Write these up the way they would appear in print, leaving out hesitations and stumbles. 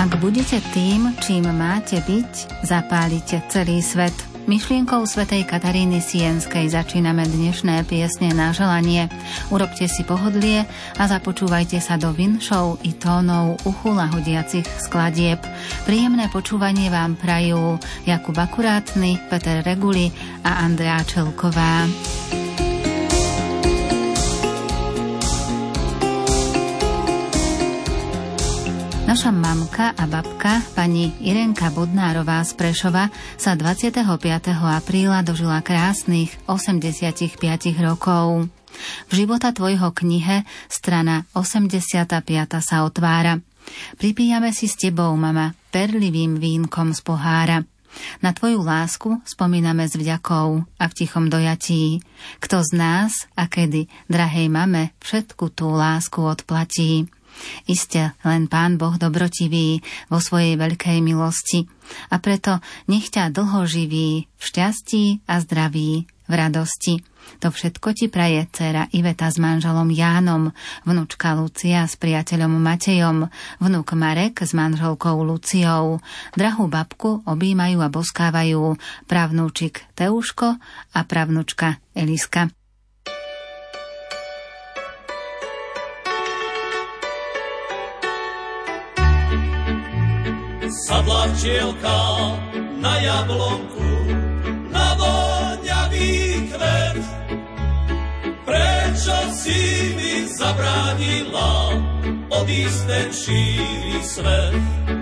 Ak budete tým, čím máte byť, zapálite celý svet. Myšlienkou svätej Kataríny Sienskej začíname dnešné piesne na želanie. Urobte si pohodlie a započúvajte sa do vinšov i tónov uchu lahodiacich skladieb. Príjemné počúvanie vám prajú Jakub Akurátny, Peter Reguli a Andrea Čelková. Naša mamka a babka, pani Irenka Bodnárová z Prešova, sa 25. apríla dožila krásnych 85 rokov. V života tvojho knihe strana 85. sa otvára. Pripíjame si s tebou, mama, perlivým vínkom z pohára. Na tvoju lásku spomíname s vďakou a v tichom dojatí. Kto z nás a kedy, drahej mame, všetku tú lásku odplatí. Iste len Pán Boh dobrotivý vo svojej veľkej milosti a preto nech ťa dlho živí v šťastí a zdraví, v radosti. To všetko ti praje dcéra Iveta s manželom Jánom, vnučka Lucia s priateľom Matejom, vnuk Marek s manželkou Luciou. Drahú babku objímajú a boskávajú pravnúčik Teuško a pravnučka Eliska. Sadla včielka na jablonku, na voňavý kvet. Prečo si mi zabránila odísť ten šíry svet?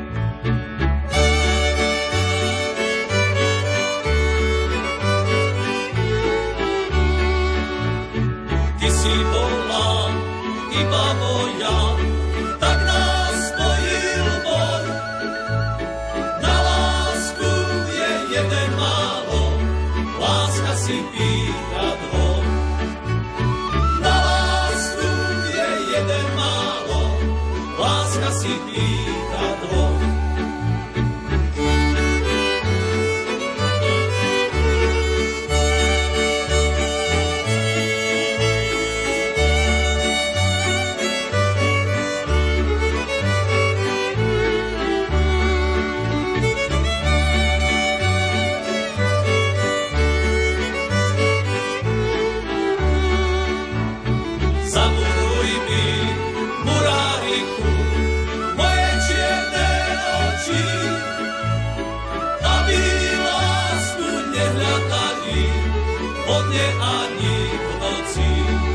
Ty si bola iba moja, tak nás spojil boj. Na lásku je jeden málo, láska si pýta dvoj. Na lásku je jeden málo, láska si pýta dvoj. Zamuruj mi, muráriku, moje čierne oči, aby lásku nehľadali vo dne ani v noci.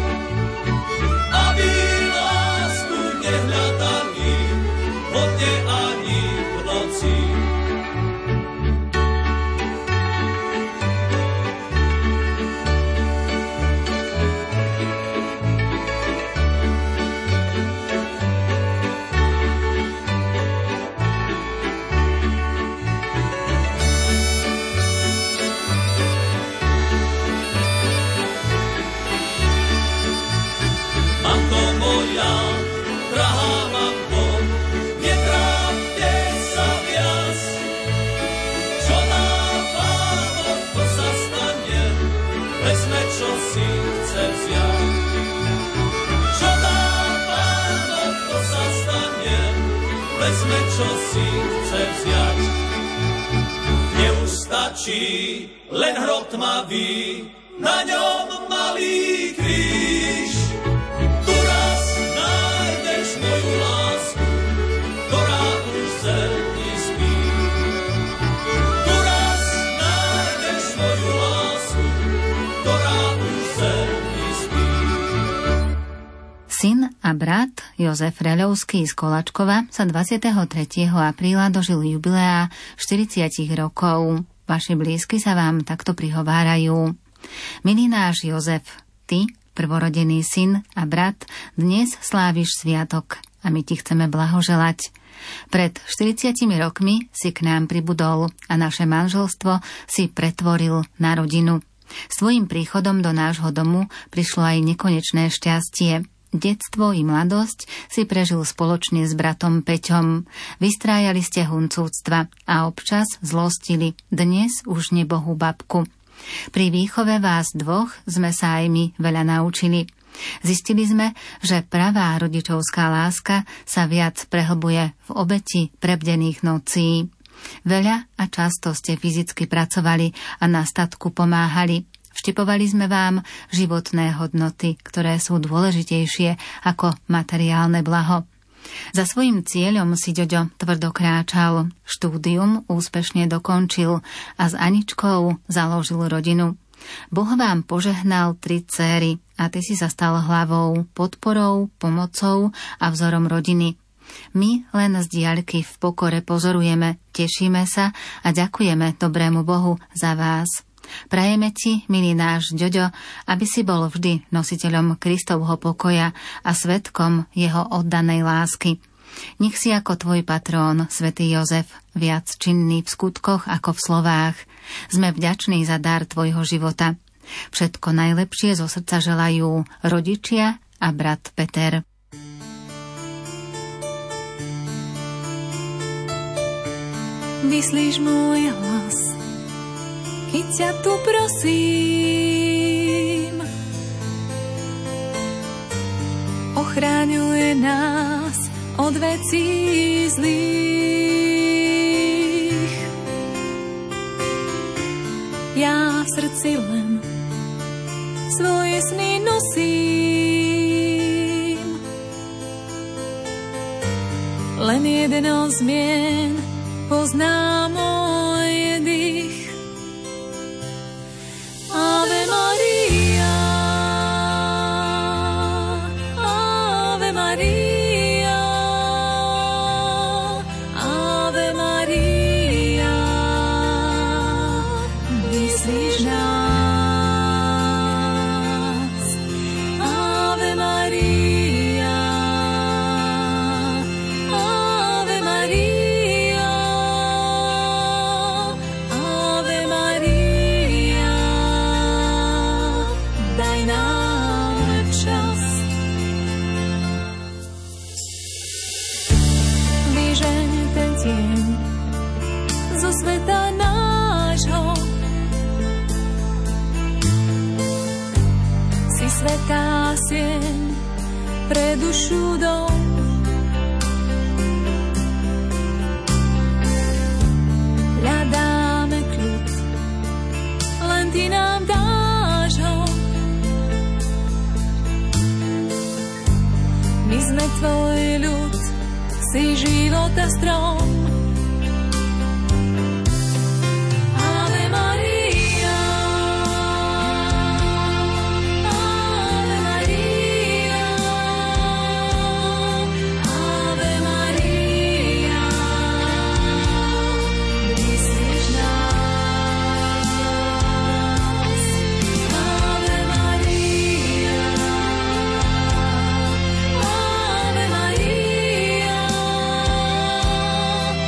Aby lásku nehľadali vo dne ani v noci. Mamko moja, drahá mamko, netrápte sa viac. Čo nám Pán Boh, to sa stane, vezme, čo si chce vziať. Čo nám Pán Boh, to sa stane, vezme, čo si chce vziať. Neustačí len hrob tmavý, na ňom malý kríž. Tu raz nájdeš moju lásku, ktorá už v zemi spí. Tu raz nájdeš moju lásku, ktorá už v zemi spí. Syn a brat Jozef Reľovský z Kolačkova sa 23. apríla dožil jubilea 40 rokov. Vaši blízky sa vám takto prihovárajú. Milý náš Jozef, ty, prvorodený syn a brat, dnes sláviš sviatok a my ti chceme blahoželať. Pred 40 rokmi si k nám pribudol a naše manželstvo si pretvoril na rodinu. S tvojím príchodom do nášho domu prišlo aj nekonečné šťastie. Detstvo i mladosť si prežil spoločne s bratom Peťom. Vystrájali ste huncúctva a občas zlostili dnes už nebohú babku. Pri výchove vás dvoch sme sa aj my veľa naučili. Zistili sme, že pravá rodičovská láska sa viac prehlbuje v obeti prebdených nocí. Veľa a často ste fyzicky pracovali a na statku pomáhali. Vštipovali sme vám životné hodnoty, ktoré sú dôležitejšie ako materiálne blaho. Za svojím cieľom si Ďoďo tvrdo kráčal, štúdium úspešne dokončil a s Aničkou založil rodinu. Boh vám požehnal 3 dcéry a ty si sa stal hlavou, podporou, pomocou a vzorom rodiny. My len z diaľky v pokore pozorujeme, tešíme sa a ďakujeme dobrému Bohu za vás. Prajeme ti, milý náš Ďoďo, aby si bol vždy nositeľom Kristovho pokoja a svedkom jeho oddanej lásky. Nech si ako tvoj patrón, svätý Jozef, viac činný v skutkoch ako v slovách. Sme vďační za dar tvojho života. Všetko najlepšie zo srdca želajú rodičia a brat Peter. Vyslíš môj hlas, keď ťa tu prosím. Ochráňuje nás od vecí zlých. Ja v srdci len svoje sny nosím. Len jeden zmien pozná môj dých. Ave Maria, Ave Maria, Ave Maria, vyslíš nás. Ave Maria, Ave Maria, Ave Maria, daj nám čas. Vyžeň ten tieň zo sveta nášho. Si svätá sieň pre dušu dom. Hľadáme kľud, len ty nám dáš ho. My sme tvoj ľud, si života strom. Ave Maria, Ave Maria, Ave Maria, vyslíš nás. Ave Maria, Ave Maria,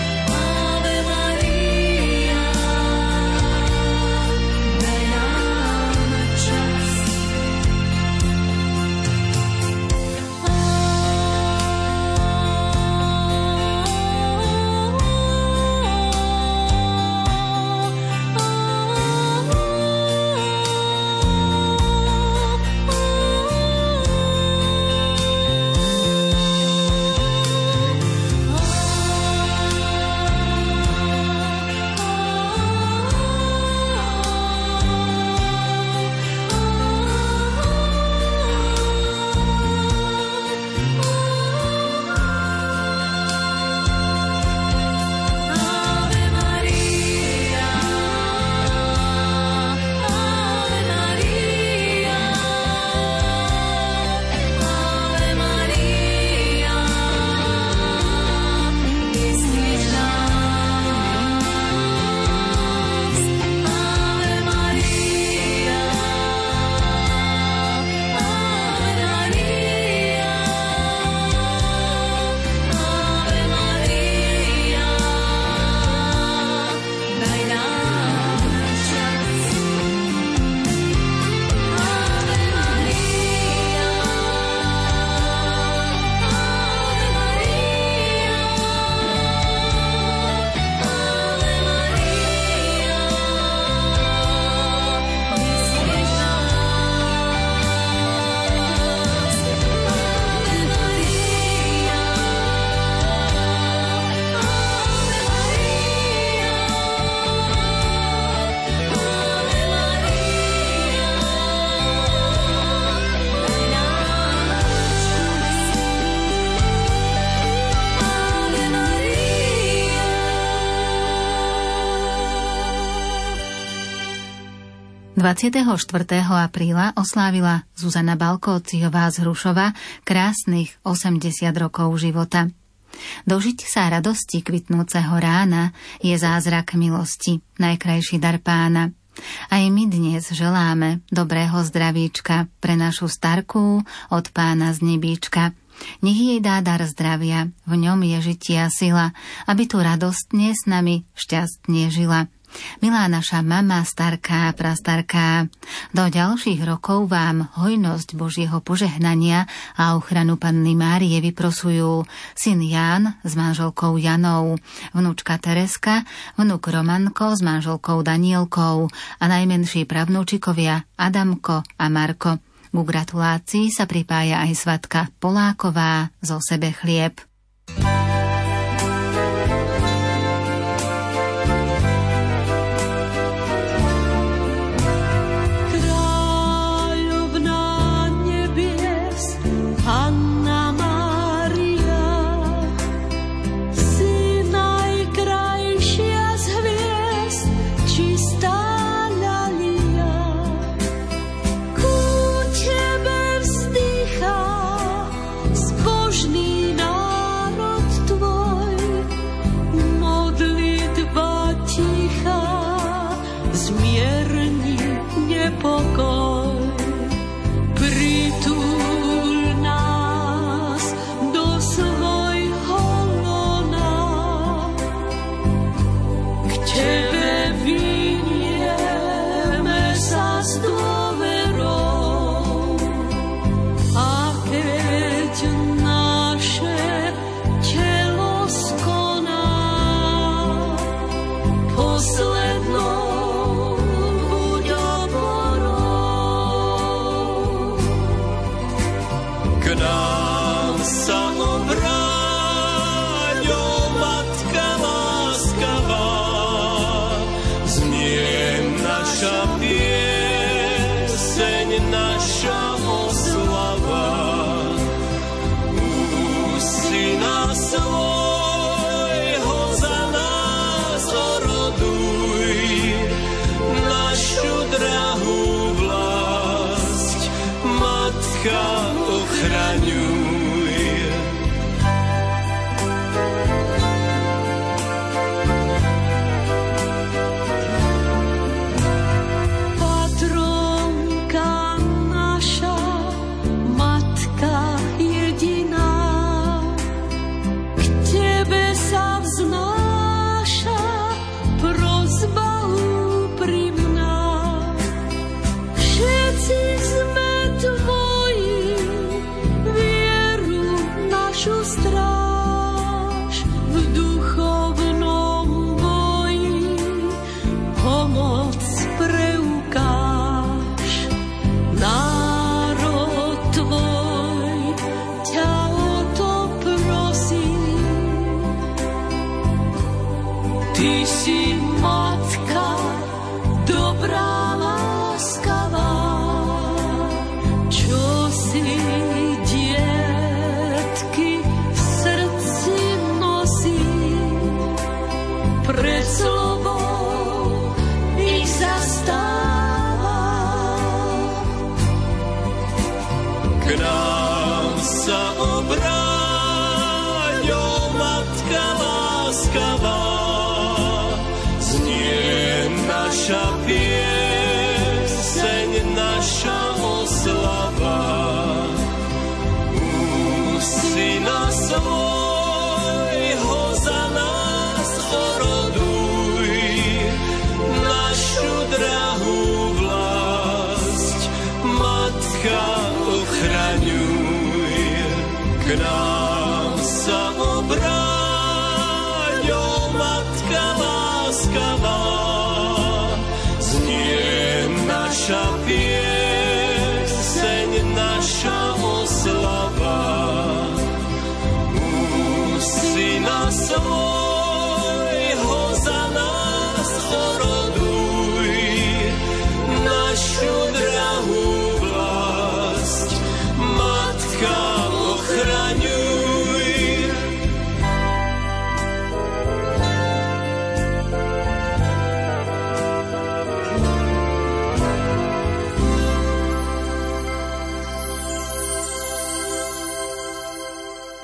24. apríla oslávila Zuzana Balkóciová z Hrušova krásnych 80 rokov života. Dožiť sa radosti kvitnúceho rána je zázrak milosti, najkrajší dar Pána. Aj my dnes želáme dobrého zdravíčka pre našu starku od Pána z nebíčka. Nech jej dá dar zdravia, v ňom je žitia sila, aby tu radostne s nami šťastne žila. Milá naša mama, starká, prastarká, do ďalších rokov vám hojnosť Božieho požehnania a ochranu Panny Márie vyprosujú syn Ján s manželkou Janou, vnúčka Tereska, vnúk Romanko s manželkou Danielkou a najmenší pravnúčikovia Adamko a Marko. Ku gratulácii sa pripája aj svatka Poláková zo Sebe chlieb.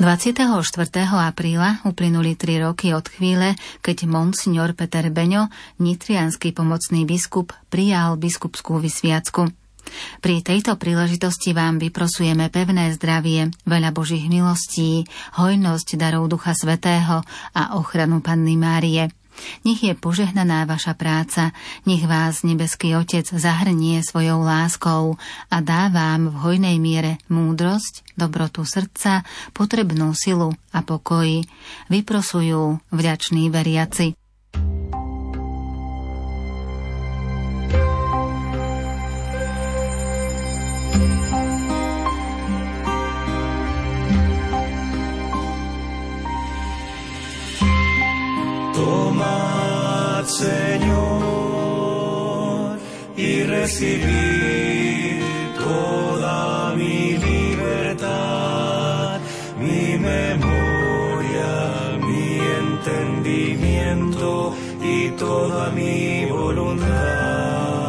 24. apríla uplynuli 3 roky od chvíle, keď monsignor Peter Beňo, nitriansky pomocný biskup, prijal biskupskú vysviacku. Pri tejto príležitosti vám vyprosujeme pevné zdravie, veľa Božích milostí, hojnosť darov Ducha Svätého a ochranu Panny Márie. Nech je požehnaná vaša práca, nech vás nebeský Otec zahrnie svojou láskou a dá vám v hojnej miere múdrosť, dobrotu srdca, potrebnú silu a pokoj. Vyprosujú vďační veriaci. Señor, y recibir toda mi libertad, mi memoria, mi entendimiento y toda mi voluntad.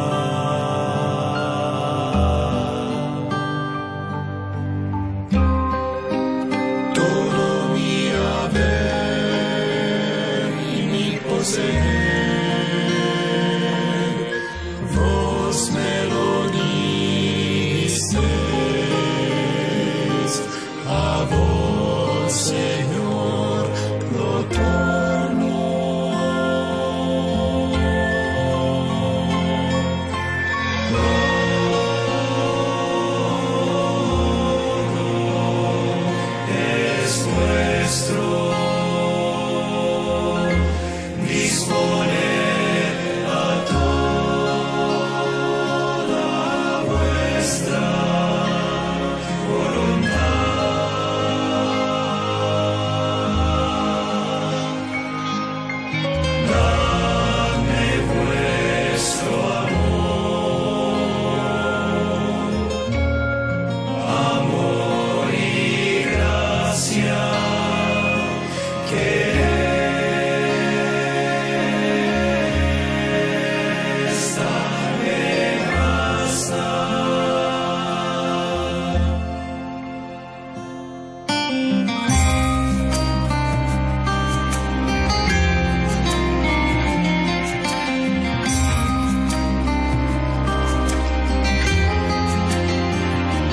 Todo mi haber y mi poseer.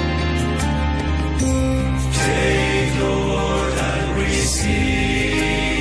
See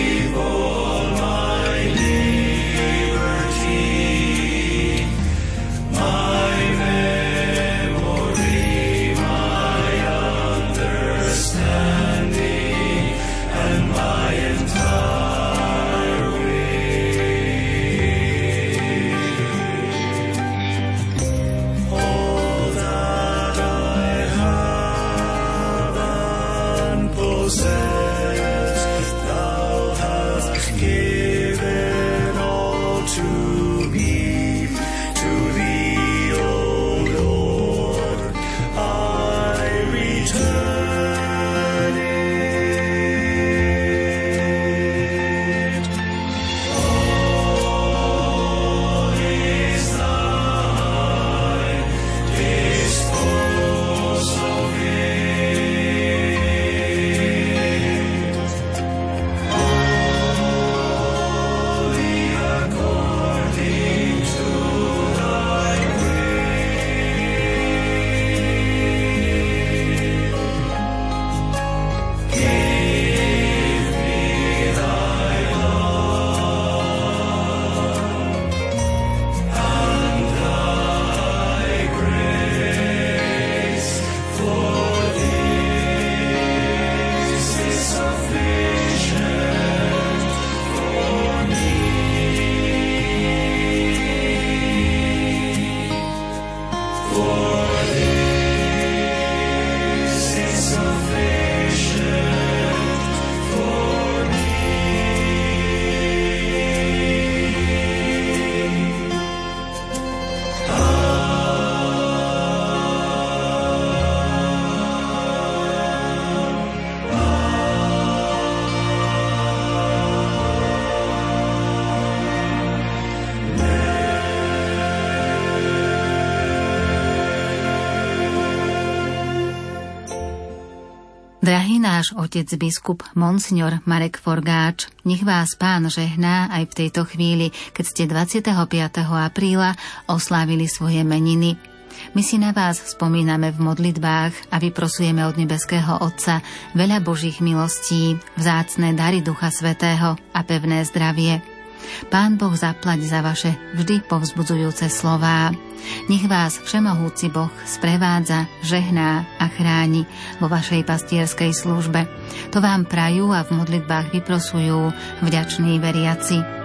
náš otec biskup Monsignor Marek Forgáč. Nech vás Pán žehná aj v tejto chvíli, keď ste 25. apríla oslávili svoje meniny. My si na vás spomíname v modlitbách a vyprosujeme od nebeského Otca veľa Božích milostí, vzácne dary Ducha Svätého a pevné zdravie. Pán Boh zaplať za vaše vždy povzbudzujúce slová. Nech vás všemohúci Boh sprevádza, žehná a chráni vo vašej pastierskej službe. To vám prajú a v modlitbách vyprosujú vďační veriaci.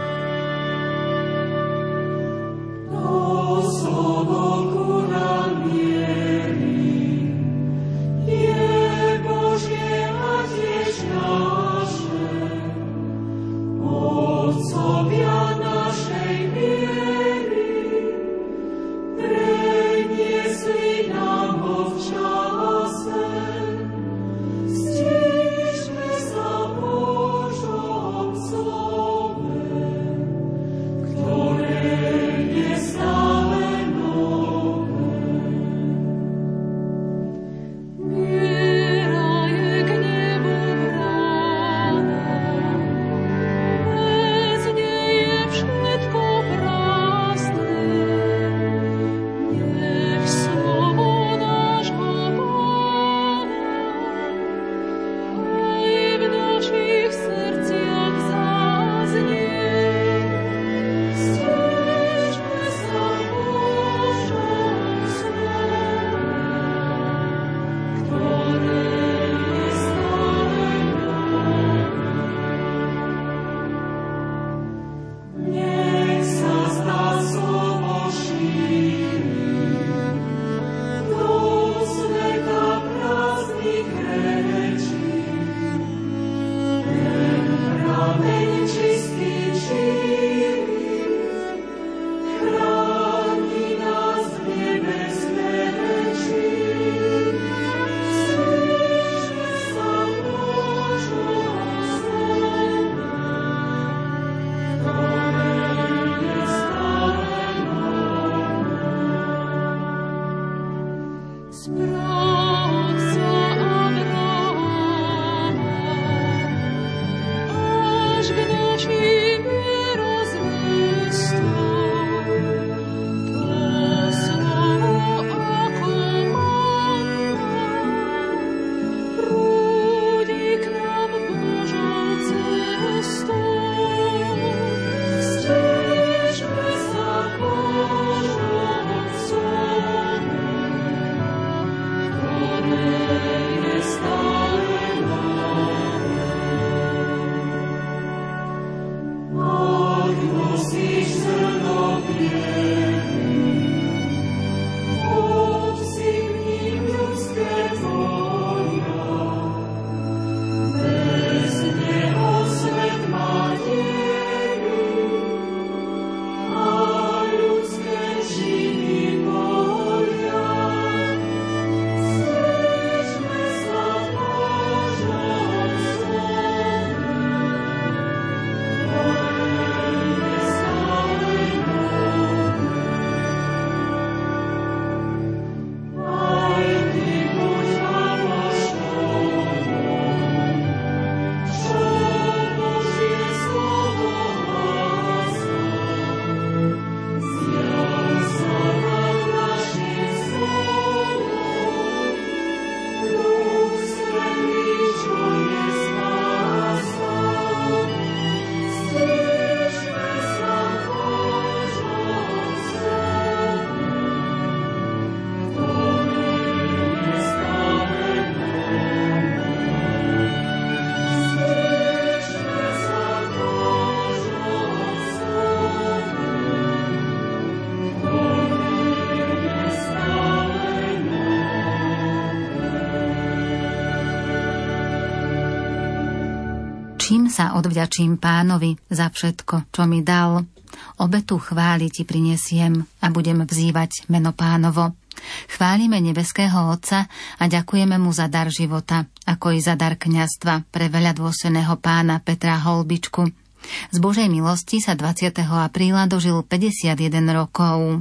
Čím sa odvďačím Pánovi za všetko, čo mi dal? Obetu chvály ti prinesiem a budem vzývať meno Pánovo. Chválime nebeského Otca a ďakujeme mu za dar života, ako i za dar kňazstva pre veľadôstojného pána Petra Holbičku. Z Božej milosti sa 20. apríla dožil 51 rokov.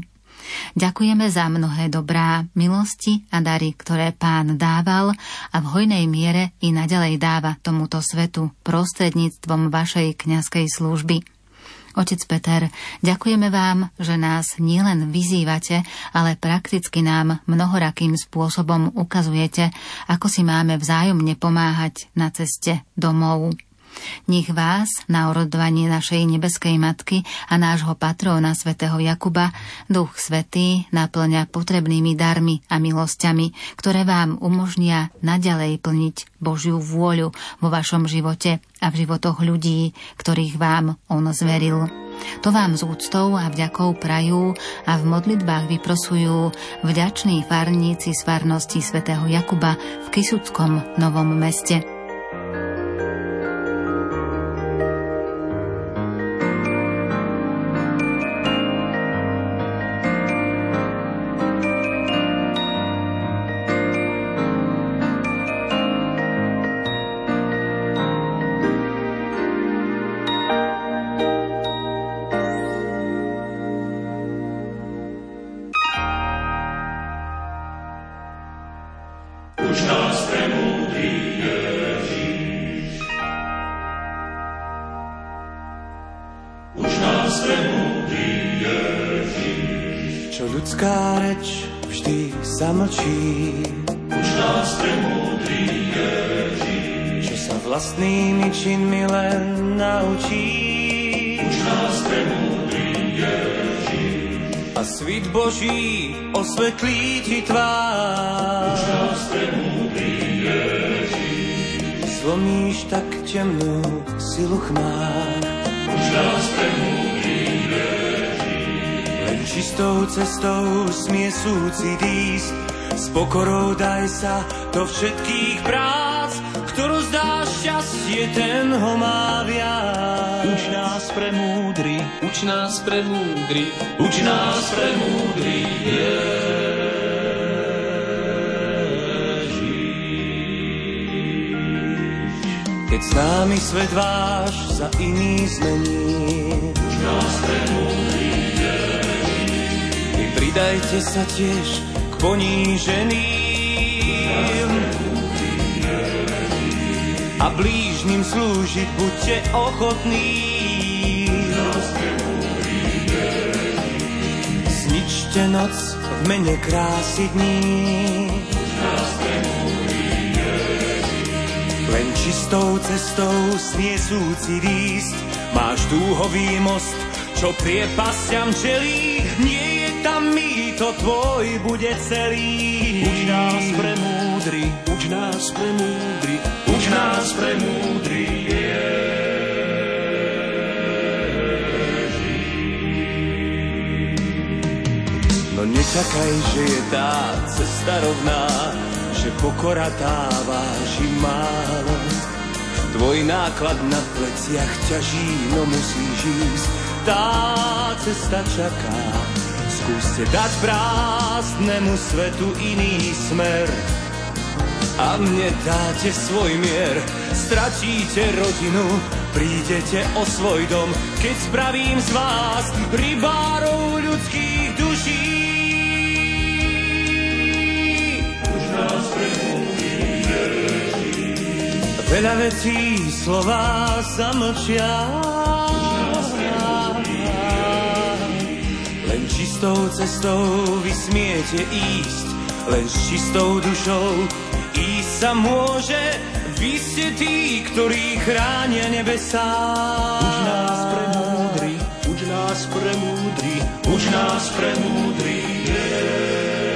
Ďakujeme za mnohé dobrá, milosti a dary, ktoré Pán dával a v hojnej miere i naďalej dáva tomuto svetu prostredníctvom vašej kňazskej služby. Otec Peter, ďakujeme vám, že nás nielen vyzývate, ale prakticky nám mnohorakým spôsobom ukazujete, ako si máme vzájomne pomáhať na ceste domov. Nech vás na orodovanie našej nebeskej matky a nášho patróna svätého Jakuba Duch Svätý naplňa potrebnými darmi a milosťami, ktoré vám umožnia naďalej plniť Božiu vôľu vo vašom živote a v životoch ľudí, ktorých vám On zveril. To vám s úctou a vďakou prajú a v modlitbách vyprosujú vďační farníci z farnosti svätého Jakuba v Kysuckom Novom Meste. Vlastnými činmi len naučí. Uč nás premúdry Ježiš. A svit Boží osvetlí ti tvár. Uč nás premúdry Ježiš. Zlomíš tak temnú silu chmár. Uč nás premúdry Ježiš. Len čistou cestou smie súcit ísť. S pokorou daj sa do všetkých prác. Ktorú zdá šťastie, ten ho má viac. Uč nás premúdry, uč nás premúdry, uč nás premúdry Ježiš. Keď s námi svet váš za iný zmení, uč nás premúdry Ježiš. Vy pridajte sa tiež k poníženým a blížnym slúžiť buďte ochotní. Zničte noc v mene krásy dní. Len čistou cestou smie súcit ísť. Máš dúhový most, čo priepasťam čelí. Nie je tam mýto, tvoj bude celý. Uč nás premúdry, uč nás premúdry, uč nás premúdry Ježiš. No nečakaj, že je tá cesta rovná, že pokora tá váži málo. Tvoj náklad na pleciach ťaží, no musíš ísť. Tá cesta čaká. Skúste dať prázdnemu svetu iný smer a mne dáte svoj mier. Stratíte rodinu, prídete o svoj dom, keď spravím z vás rybárov ľudských duší. Už nás premúdri Ježiš. Veľa vecí slová zamlčia. Len čistou cestou vy smiete ísť, len s čistou dušou ísť sa môže. Vy ste tí, ktorí chránia nebesá. Uč nás premúdri, uč nás premúdri, uč nás premúdri Ježiš.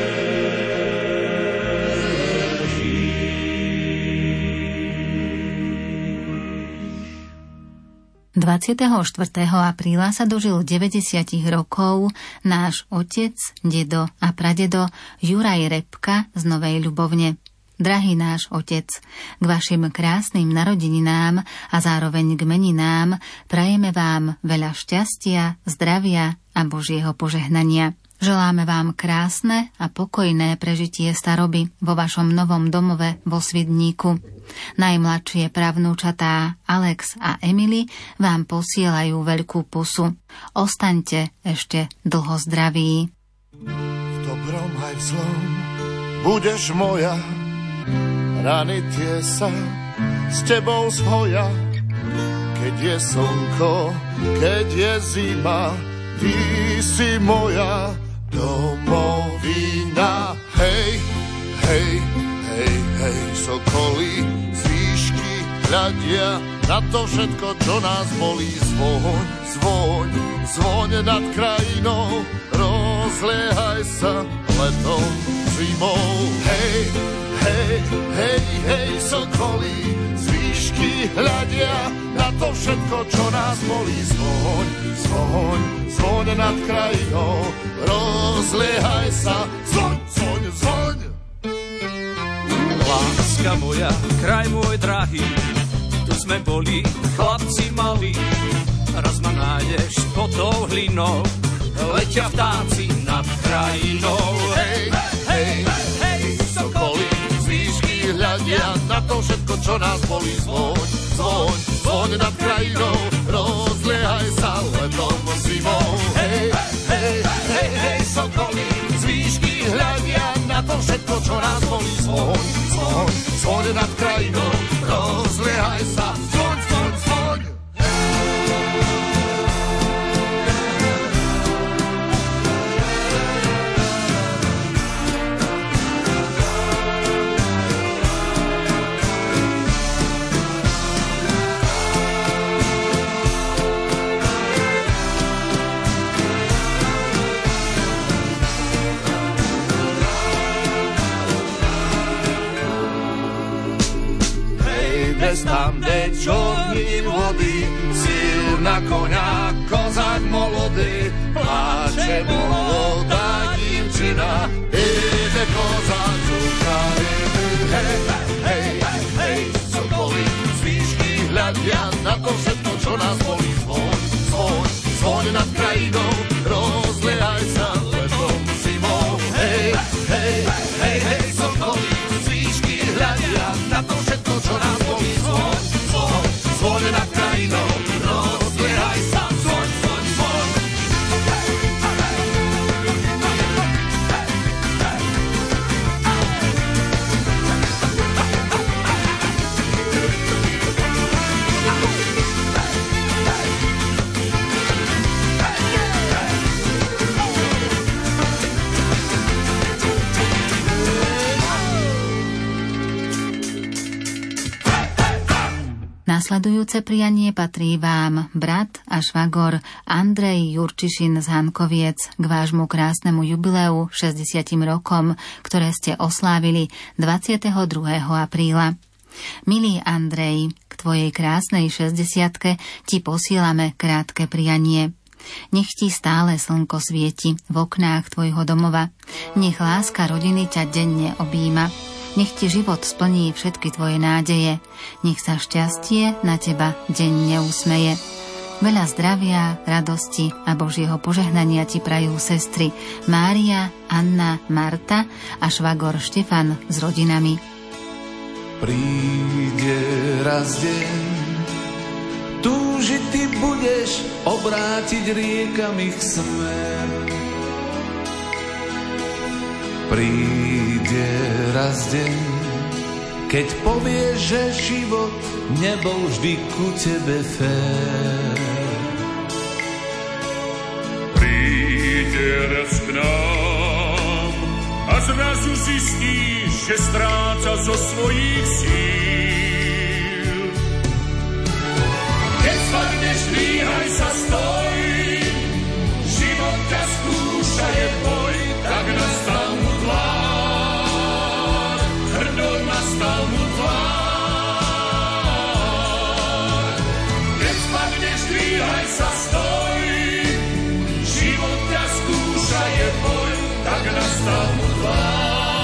24. apríla sa dožil 90 rokov náš otec, dedo a pradedo Juraj Repka z Novej Ľubovne. Drahý náš otec, k vašim krásnym narodeninám a zároveň k meninám prajeme vám veľa šťastia, zdravia a Božieho požehnania. Želáme vám krásne a pokojné prežitie staroby vo vašom novom domove vo Svidníku. Najmladšie pravnúčatá Alex a Emily vám posielajú veľkú pusu. Ostaňte ešte dlho zdraví. V dobrom aj v zlom budeš moja, rany tie sa s tebou zhoja. Keď je slnko, keď je zima, ty si moja domovina. Hej, hej, hej, hej, sokolí z výšky hľadia na to všetko, čo nás bolí. Zvoň, zvoň, zvoň nad krajinou, rozliehaj sa letom, zimou. Hej, hej, hej, hej, sokolí z výšky hľadia na to všetko, čo nás bolí. Zvoň, zvoň, zvoň nad krajinou, rozliehaj sa, zvoň, zvoň, zvoň. Láska moja, kraj môj drahý, tu sme boli chlapci malí. Raz ma nájdeš pod tou hlinou, letia vtáci nad krajinou. Hej, hej, hej, sokolí z výšky hľadia na to všetko, čo nás bolí. Zvoň, zvoň, zvoň nad krajinou, rozliehaj sa letom, zimou. Hej, hej, hej, hej, sokolí z výšky hľadia na to všetko, čo nás bolí. Zvoň, zvoň, zvoň nad krajinou, rozliehaj sa, zvoň, zvoň, zvoň. Tam, kde čorním vody, síl na koňa, kozák molody, pláče molodá divčina, ide kozák z Ukrajiny. Hej, hej, hej, sokolí z výšky hľadia na to všetko, čo nás bolí. Zvoň, zvoň, zvoň nad krajinou, rozliehaj sa letom, zimou. Hej, hej, hej, hej, sokolí z výšky hľadia na to všetko, čo nás bolí. Zvoň nad krajinou, rozliehaj sa, zvoň, zvoň, zvoň. Nasledujúce prianie patrí vám, brat a švagor Andrej Jurčišin z Hankoviec, k vášmu krásnemu jubileu 60 rokom, ktoré ste oslávili 22. apríla. Milý Andrej, k tvojej krásnej 60-ke ti posielame krátke prianie. Nech ti stále slnko svieti v oknách tvojho domova. Nech láska rodiny ťa denne objíma. Nech ti život splní všetky tvoje nádeje. Nech sa šťastie na teba denne usmeje. Veľa zdravia, radosti a Božieho požehnania ti prajú sestry Mária, Anna, Marta a švagor Štefan s rodinami. Príde raz deň, túžiť ty budeš, obrátiť riekami ich smer. Príde raz deň, keď povieš, že život nebol vždy ku tebe fér. Príde raz k nám a zrazu zistíš, že stráca zo svojich síl. Keď spadneš, dvíhaj sa, stoj, život ťa skúša, je boj, tak nastal mu tvár, hrdo nastal mu tvár. Keď spadneš, dvíhaj sa, stoj, život ťa skúša, je boj, tak nastal mu tvár.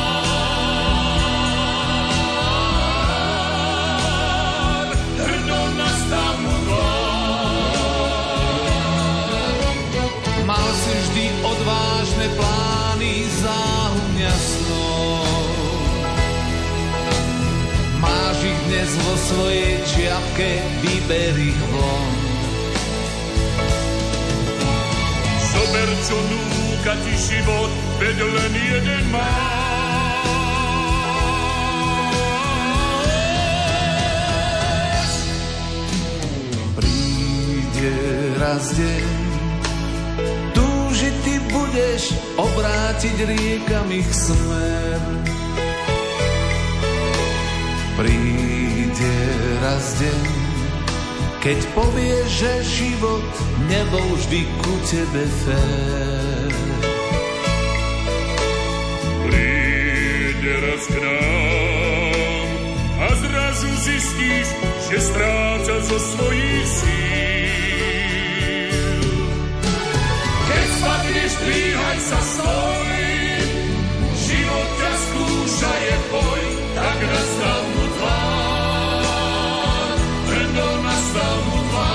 Mal si vždy odvážne plány, záhum jasnou. Máš ich dnes vo svojej čiapke, vyber ich von. Zober, čo núka ponúkať život, veď len jeden máš. Príde raz deň, túžiť ty budeš, obrátiť riekam ich smer. Príde raz deň, keď povieš, že život nebol vždy ku tebe fér. Príde raz k nám a zrazu zistíš, že stráca zo svojich síl. Keď spadneš, dvíhaj sa, stoj, život ťa skúša, je boj, tak nastav mu tvár, hrdo nastav mu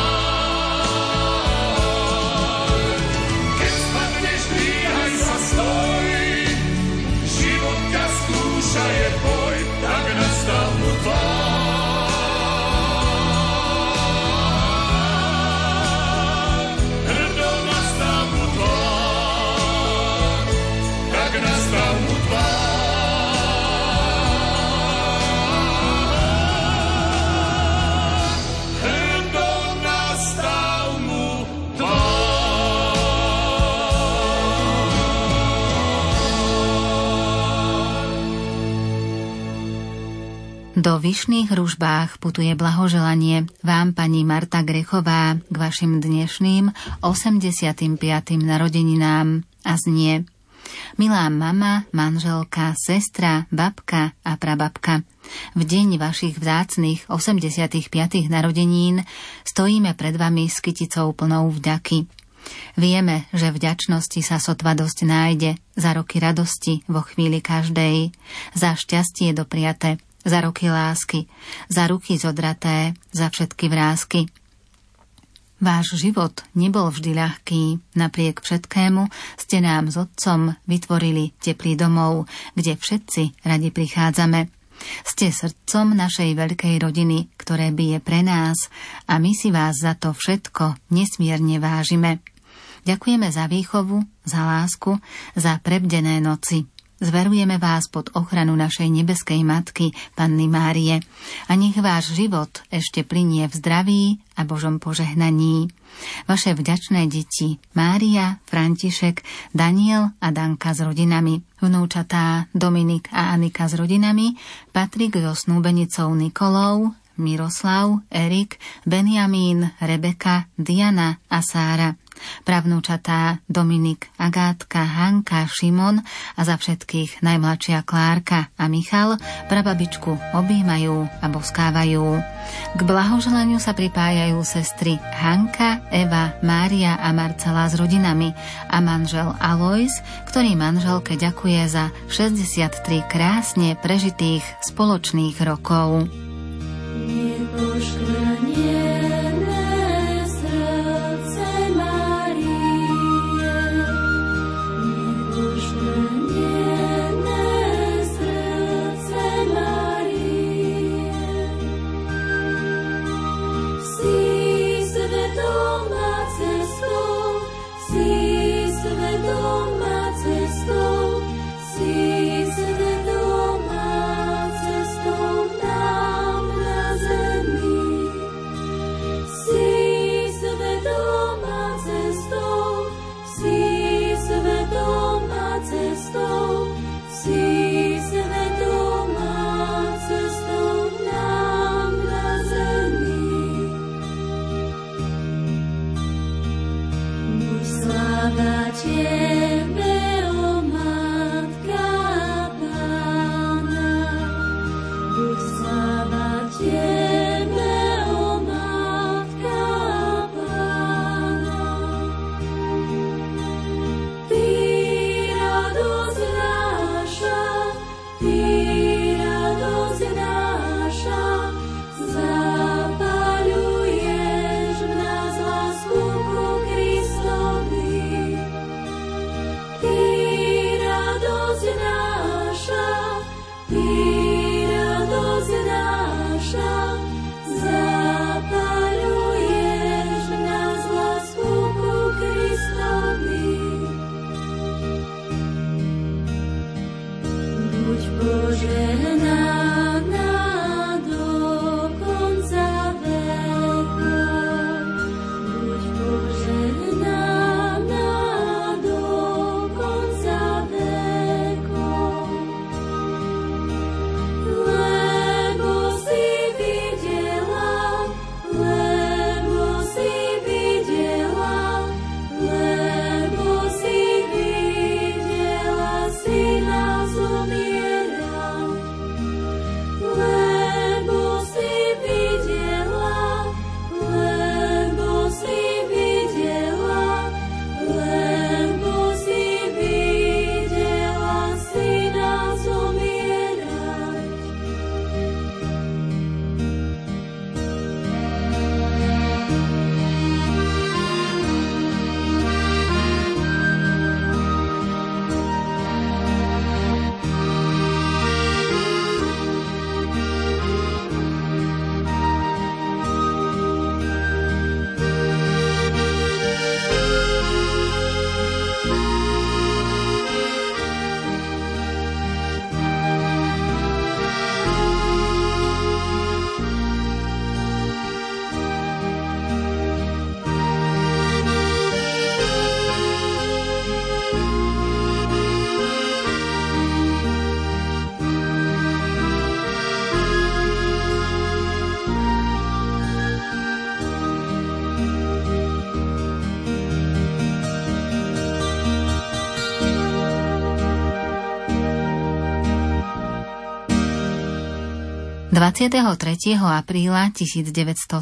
tvár. Keď spadneš, dvíhaj sa, stoj, život ťa skúša, je boj, tak nastav mu tvár. Do Vyšných Ružbách putuje blahoželanie vám, pani Marta Grechová, k vašim dnešným 85. narodeninám a znie: Milá mama, manželka, sestra, babka a prababka, v deň vašich vzácnych 85. narodenín stojíme pred vami s kyticou plnou vďaky. Vieme, že vďačnosti sa sotva dosť nájde, za roky radosti vo chvíli každej, za šťastie dopriate, za roky lásky, za ruky zodraté, za všetky vrásky. Váš život nebol vždy ľahký, napriek všetkému ste nám s otcom vytvorili teplý domov, kde všetci radi prichádzame. Ste srdcom našej veľkej rodiny, ktoré bije pre nás, a my si vás za to všetko nesmierne vážime. Ďakujeme za výchovu, za lásku, za prebdené noci. Zverujeme vás pod ochranu našej nebeskej matky, Panny Márie, a nech váš život ešte plynie v zdraví a Božom požehnaní. Vaše vďačné deti Mária, František, Daniel a Danka s rodinami, vnúčatá Dominik a Anika s rodinami, Patrik so snúbenicou Nikolou, Miroslav, Erik, Benjamín, Rebeka, Diana a Sára, pravnúčatá Dominik, Agátka, Hanka, Šimon a za všetkých najmladšia Klárka a Michal prababičku objímajú a boskávajú. K blahoželaniu sa pripájajú sestry Hanka, Eva, Mária a Marcela s rodinami a manžel Alojz, ktorý manželke ďakuje za 63 krásne prežitých spoločných rokov. 23. apríla 1974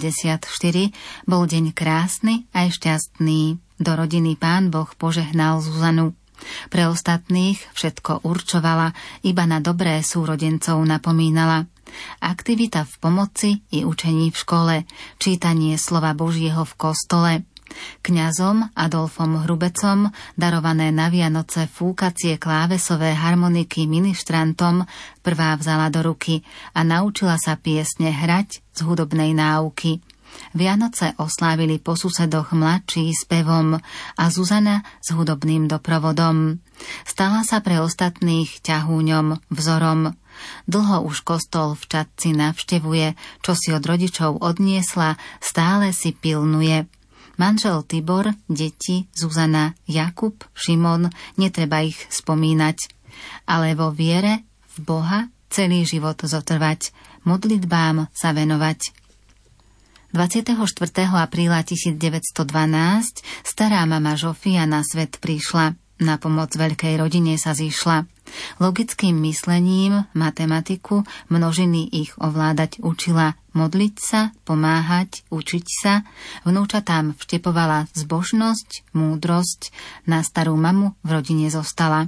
bol deň krásny aj šťastný. Do rodiny Pán Boh požehnal Zuzanu. Pre ostatných všetko určovala, iba na dobré súrodencov napomínala. Aktivita v pomoci i učení v škole, čítanie slova Božieho v kostole. Kňazom Adolfom Hrubecom darované na Vianoce fúkacie klávesové harmoniky ministrantom prvá vzala do ruky a naučila sa piesne hrať z hudobnej náuky. Vianoce oslávili po susedoch mladší spevom a Zuzana s hudobným doprovodom. Stala sa pre ostatných ťahúňom, vzorom. Dlho už kostol v Čadci navštevuje, čo si od rodičov odniesla, stále si pilnuje. Manžel Tibor, deti, Zuzana, Jakub, Šimon, netreba ich spomínať. Ale vo viere v Boha celý život zotrvať, modlitbám sa venovať. 24. apríla 1912 stará mama Žofia na svet prišla. Na pomoc veľkej rodine sa zišla. Logickým myslením, matematiku, množiny ich ovládať učila. Modliť sa, pomáhať, učiť sa. Vnúčatám vštepovala zbožnosť, múdrosť. Na starú mamu v rodine zostala.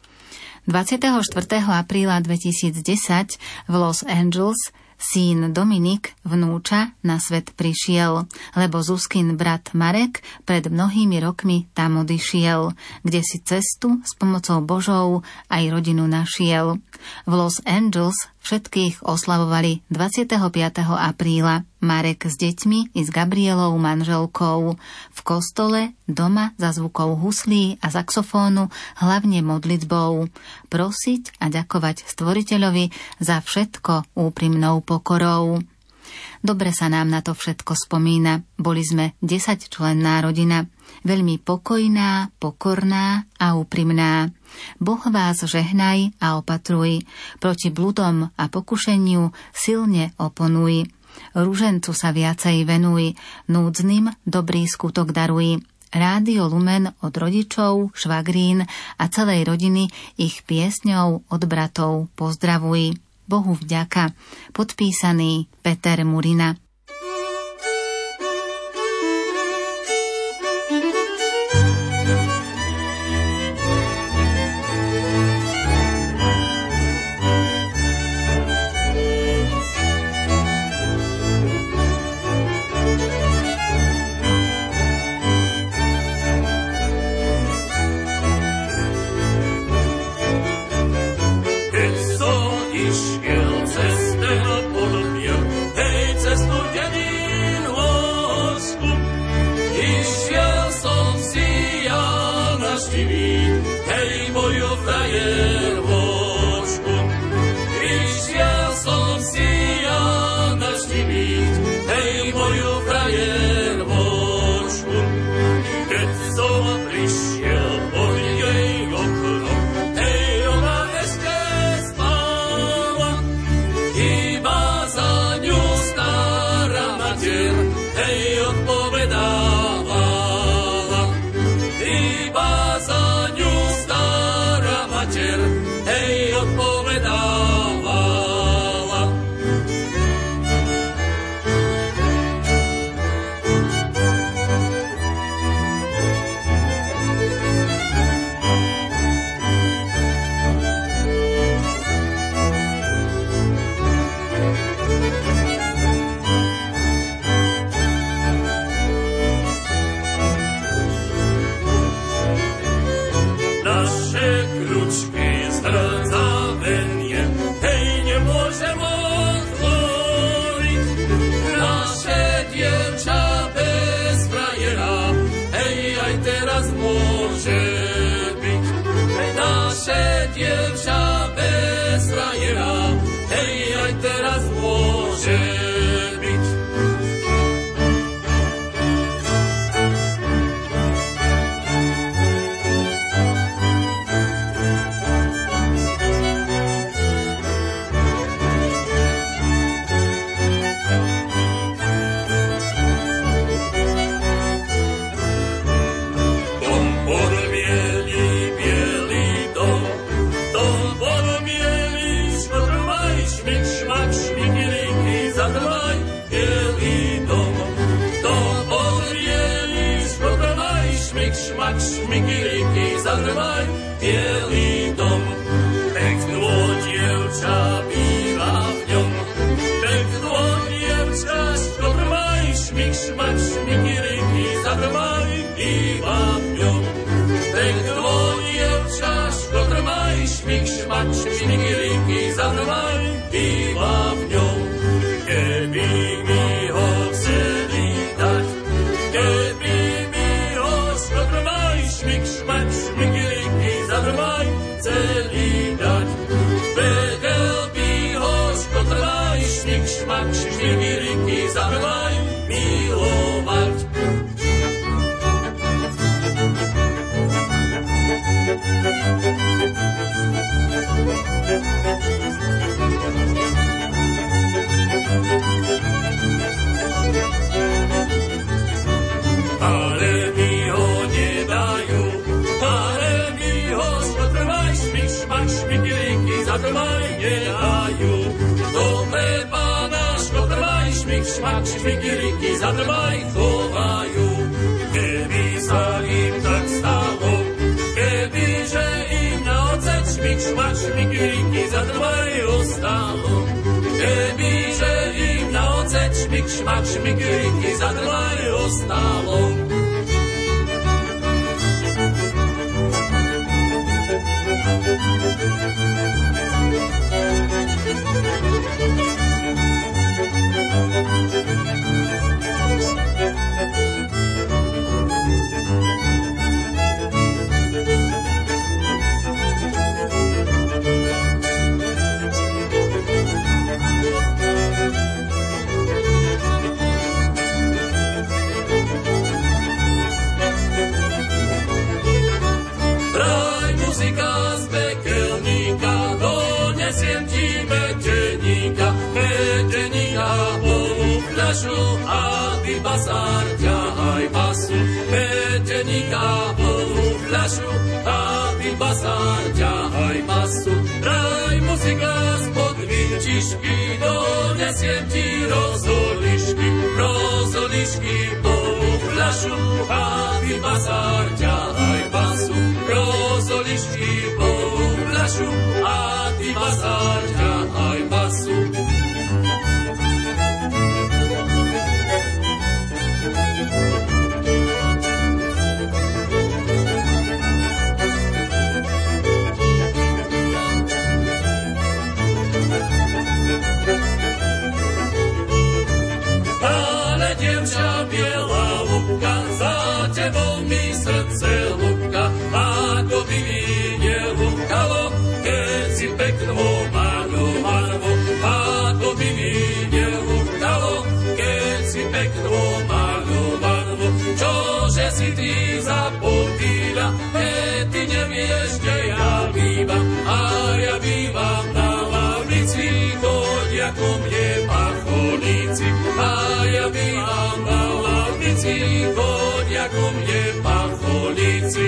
24. apríla 2010 v Los Angeles syn Dominik, vnúča, na svet prišiel, lebo Zuzkin brat Marek pred mnohými rokmi tam odišiel, kde si cestu s pomocou Božou aj rodinu našiel. V Los Angeles všetkých oslavovali 25. apríla. Marek s deťmi i s Gabrielou manželkou. V kostole, doma za zvukov huslí a saxofónu, hlavne modlitbou. Prosiť a ďakovať Stvoriteľovi za všetko úprimnou pokorou. Dobre sa nám na to všetko spomína. Boli sme 10-členná rodina. Veľmi pokojná, pokorná a úprimná. Boh vás žehnaj a opatruj. Proti bludom a pokušeniu silne oponuj. Ružencu sa viacej venuj. Núdznym dobrý skutok daruj. Rádio Lumen od rodičov, švagrín a celej rodiny ich piesňou od bratov pozdravuj. Bohu vďaka. Podpísaný Peter Murina. šmikiriky, zadrvaj bielý dom. Peknú dievča býva v ňom. Peknú dievča, škodrvaj, šmik, šmak, šmikiriky, zadrvaj býva v ňom. Peknú dievča, škodrvaj, šmik, šmak, šmikiriky, zadrvaj býva v ňom. Keby mi ho chceli dať, keby mi ho škodrvaj, šmik, šmak, šmikiriky, zadrvaj celý dať. Vedel by ho škodrvaj, šmik, šmak, šmikiriky, zadrvaj milovať. Ale mi ho nedajú, ale mi ho škodrvaj, šmik, šmak, šmikiriky, zadrvaj nedajú. Dobre pána škodrvaj, šmik, šmak, šmikiriky, zadrvaj chovajú. Keby sa im tak stalo, kebyže im na oceť šmik, šmak, šmikiriky, zadrvaj ostalo. Kebyže im na oceť šmik, šmak, šmikiriky, zadrvaj ostalo. A ty bazár ťahaj basu, peteníka plnú fľašu, a ty bazár ťahaj basu. Hraj muzika spod vinčišky, donesiem ti rozholišky plnú fľašu, a ty bazár ťahaj basu. Rozholišky plnú fľašu, a ty bazár ťahaj basu. Si ty zapotila, ty nevieš, kde ja bývam, a ja bývam na lavici, chodia ku mne pacholíci, a ja bývam na lavici, chodia ku mne pacholíci.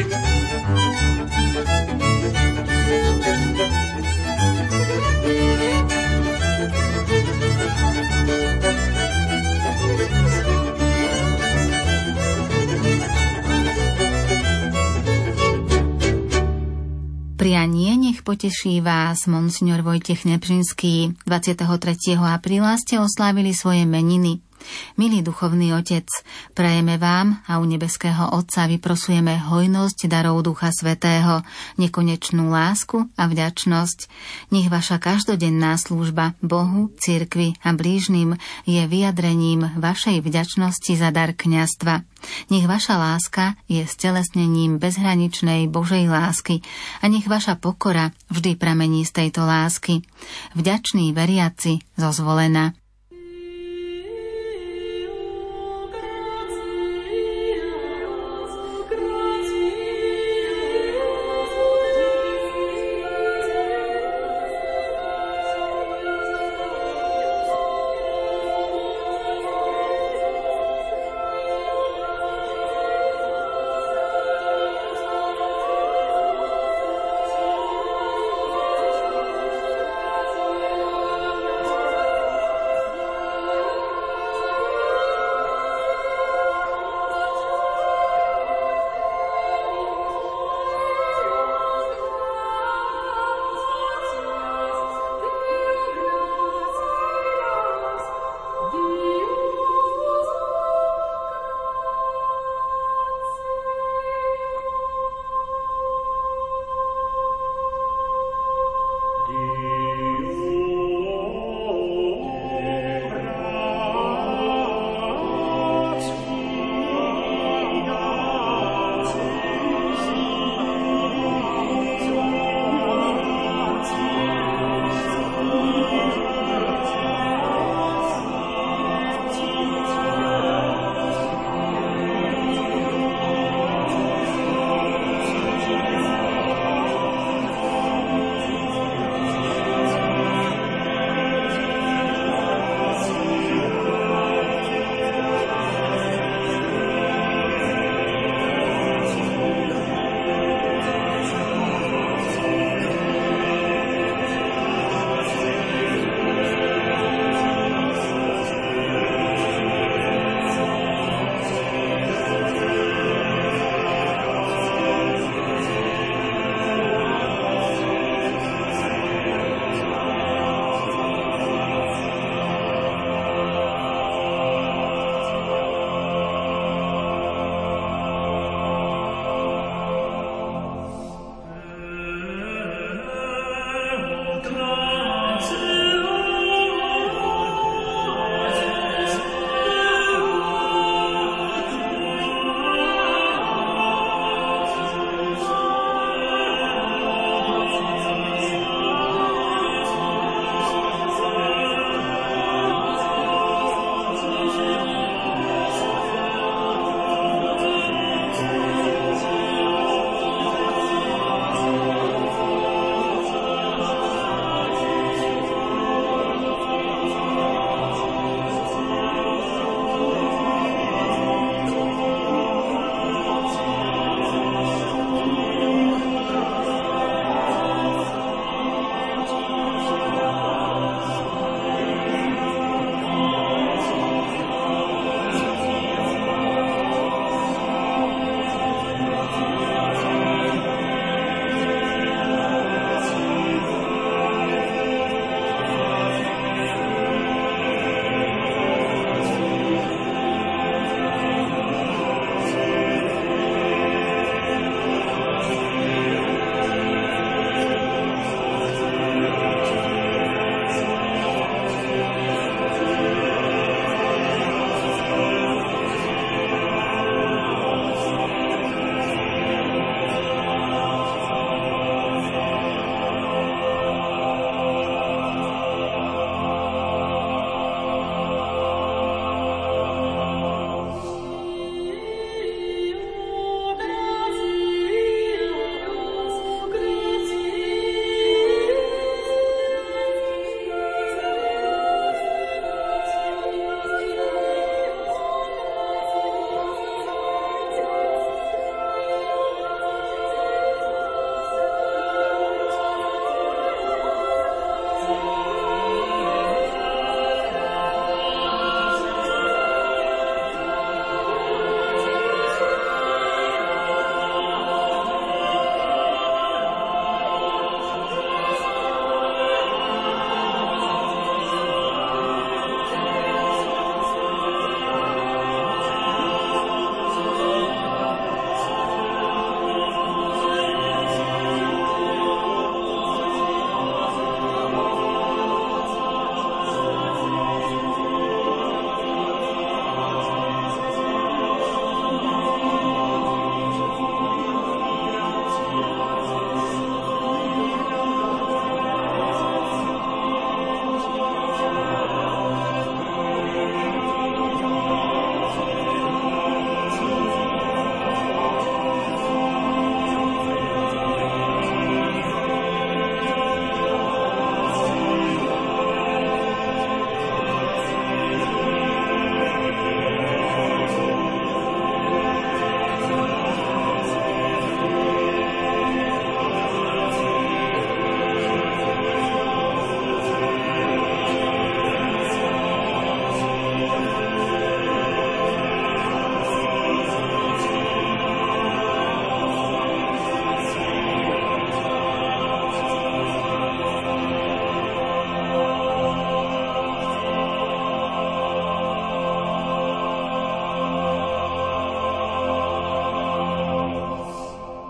Prianie nech poteší vás, monsignor Vojtech Nepšinský. 23. apríla ste oslávili svoje meniny. Milý duchovný otec, prajeme vám a u nebeského Otca vyprosujeme hojnosť darov Ducha Svätého, nekonečnú lásku a vďačnosť. Nech vaša každodenná služba Bohu, cirkvi a blížnym je vyjadrením vašej vďačnosti za dar kňazstva. Nech vaša láska je stelesnením bezhraničnej Božej lásky a nech vaša pokora vždy pramení z tejto lásky. Vďační veriaci zo Zvolena.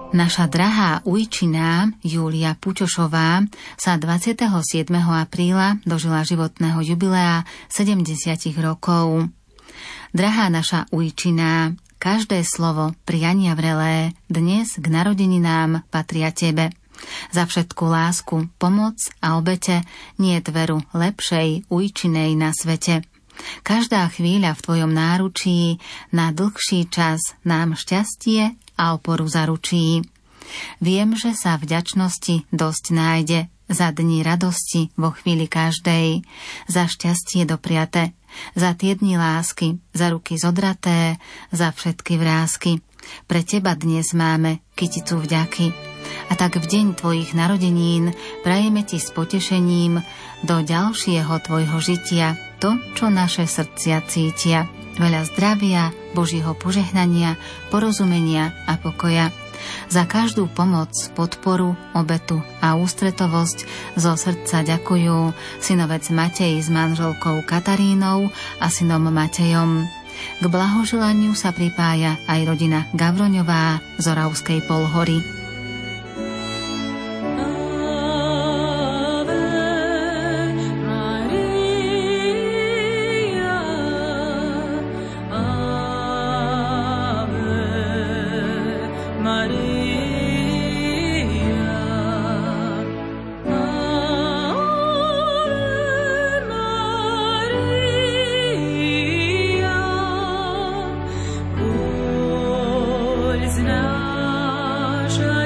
Naša drahá ujčina Júlia Puťošová sa 27. apríla dožila životného jubilea 70 rokov. Drahá naša ujčina, každé slovo priania vrelé dnes k narodeninám patria tebe. Za všetku lásku, pomoc a obete niet veru lepšej ujčinej na svete. Každá chvíľa v tvojom náručí na dlhší čas nám šťastie a oporu zaručí. Viem, že sa vďačnosti dosť nájde za dni radosti vo chvíli každej, za šťastie dopriate, za tie dni lásky, za ruky zodraté, za všetky vrásky. Pre teba dnes máme kyticu vďaky. A tak v deň tvojich narodenín prajeme ti s potešením do ďalšieho tvojho žitia to, čo naše srdcia cítia. Veľa zdravia, Božieho požehnania, porozumenia a pokoja. Za každú pomoc, podporu, obetu a ústretovosť zo srdca ďakujú synovec Matej s manželkou Katarínou a synom Matejom. K blahoželaniu sa pripája aj rodina Gavroňová z Oravskej Polhory. Naša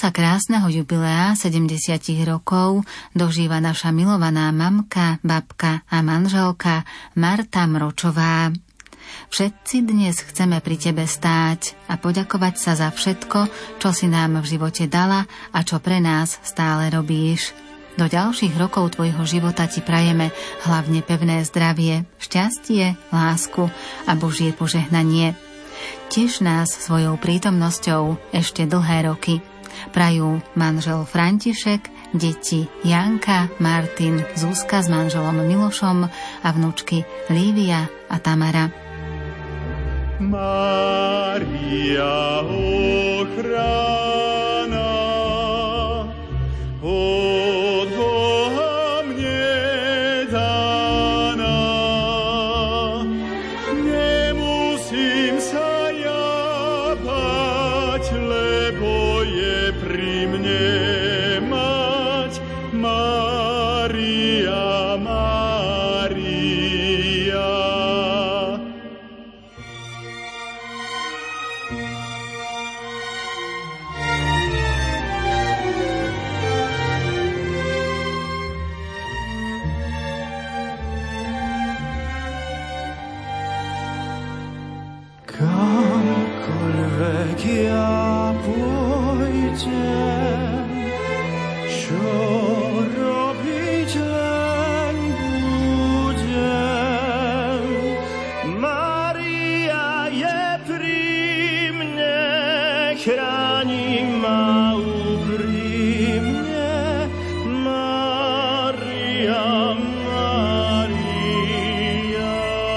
sa krásneho jubilea 70 rokov dožíva naša milovaná mamka, babka a manželka Marta Mročová. Všetci dnes chceme pri tebe stáť a poďakovať sa za všetko, čo si nám v živote dala a čo pre nás stále robíš. Do ďalších rokov tvojho života ti prajeme hlavne pevné zdravie, šťastie, lásku a Božie požehnanie. Tiež nás svojou prítomnosťou ešte dlhé roky. Prajú manžel František, deti Janka, Martin, Zuzka s manželom Milošom a vnúčky Lívia a Tamara. Mária, ochrana, od Boha mne daná. Nemusím sa ja báť, lebo je pri mne mať. Mária, Mária. Kamkoľvek ja pôjdem, čo robiť len budem. Mária je pri mne, chráni ma úprimne. Mária, Mária.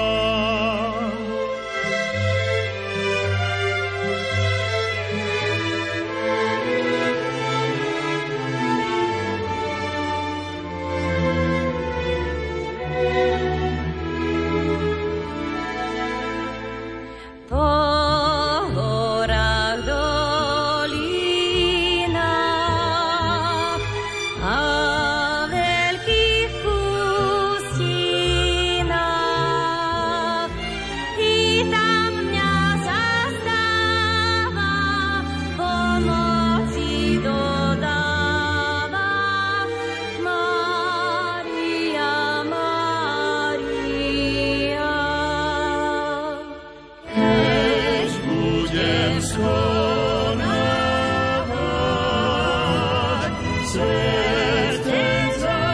Po horách, dolinách a veľkých pustinách i tam mňa zastáva, pomoci dodáva. Mária, Mária. Keď budem skonávať, svet ten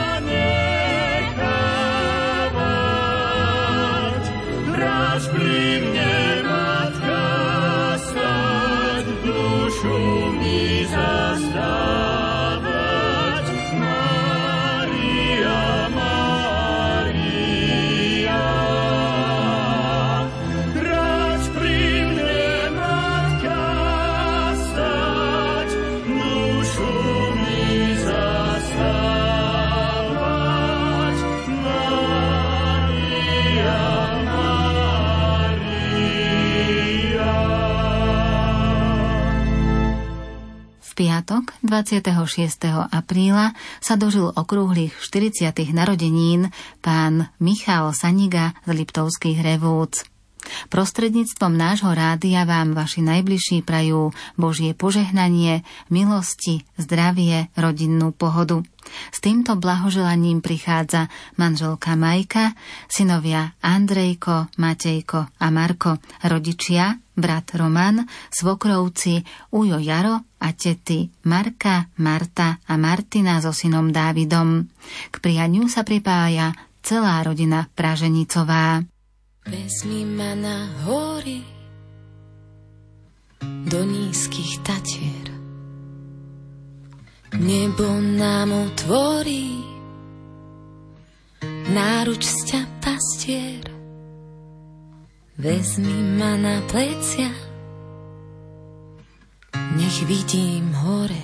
zanechávať, vráť pri mne, Matka, stať, dušu mi zastávať. Mária, Mária. Vráť pri mne, Matka, stať, dušu mi zastávať. Mária, Mária. V piatok 26. apríla sa dožil okrúhlych 40. narodenín pán Michal Saniga z Liptovských Revúc. Prostredníctvom nášho rádia vám vaši najbližší prajú Božie požehnanie, milosti, zdravie, rodinnú pohodu. S týmto blahoželaním prichádza manželka Majka, synovia Andrejko, Matejko a Marko, rodičia, brat Roman, svokrovci Ujo Jaro a tety Marka, Marta a Martina so synom Dávidom. K prianiu sa pripája celá rodina Praženicová. Vezmi ma na hory, do nízkych Tatier. Nebo nám otvorí, náruč sťa pastier. Vezmi ma na plecia, nech vidím hore.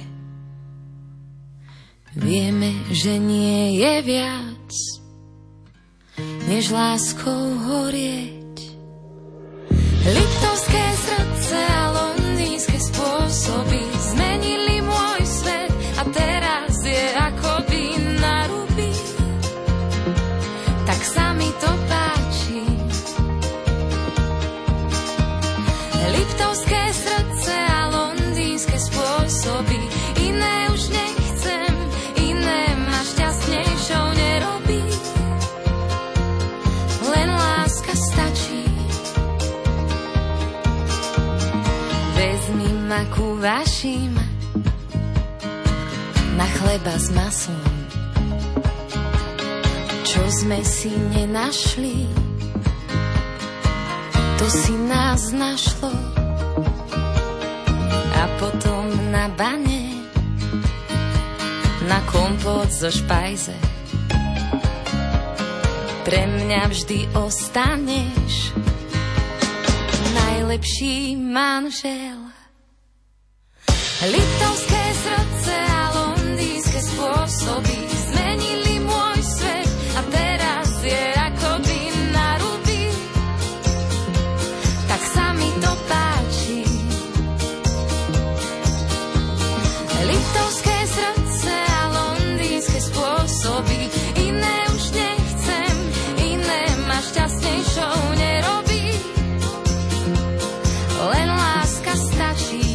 Vieme, že nie je viac, než láskou horieť. Liptovské srdce a londýnske spôsoby zmenili môj svet a teraz je ako by na ruby. Tak sa mi to páči. Liptovské srdce a londýnske spôsoby vašim na chleba s maslom, čo sme si nenašli, to si nás našlo. A potom na bane, na kompot zo špajze, pre mňa vždy ostaneš najlepší manžel. Litovské srdce a londýnske spôsoby zmenili môj svet a teraz je akoby na ruby. Tak sa mi to páči. Litovské srdce a londýnske spôsoby, iné už nechcem, iné ma šťastnejšou nerobí. Len láska stačí.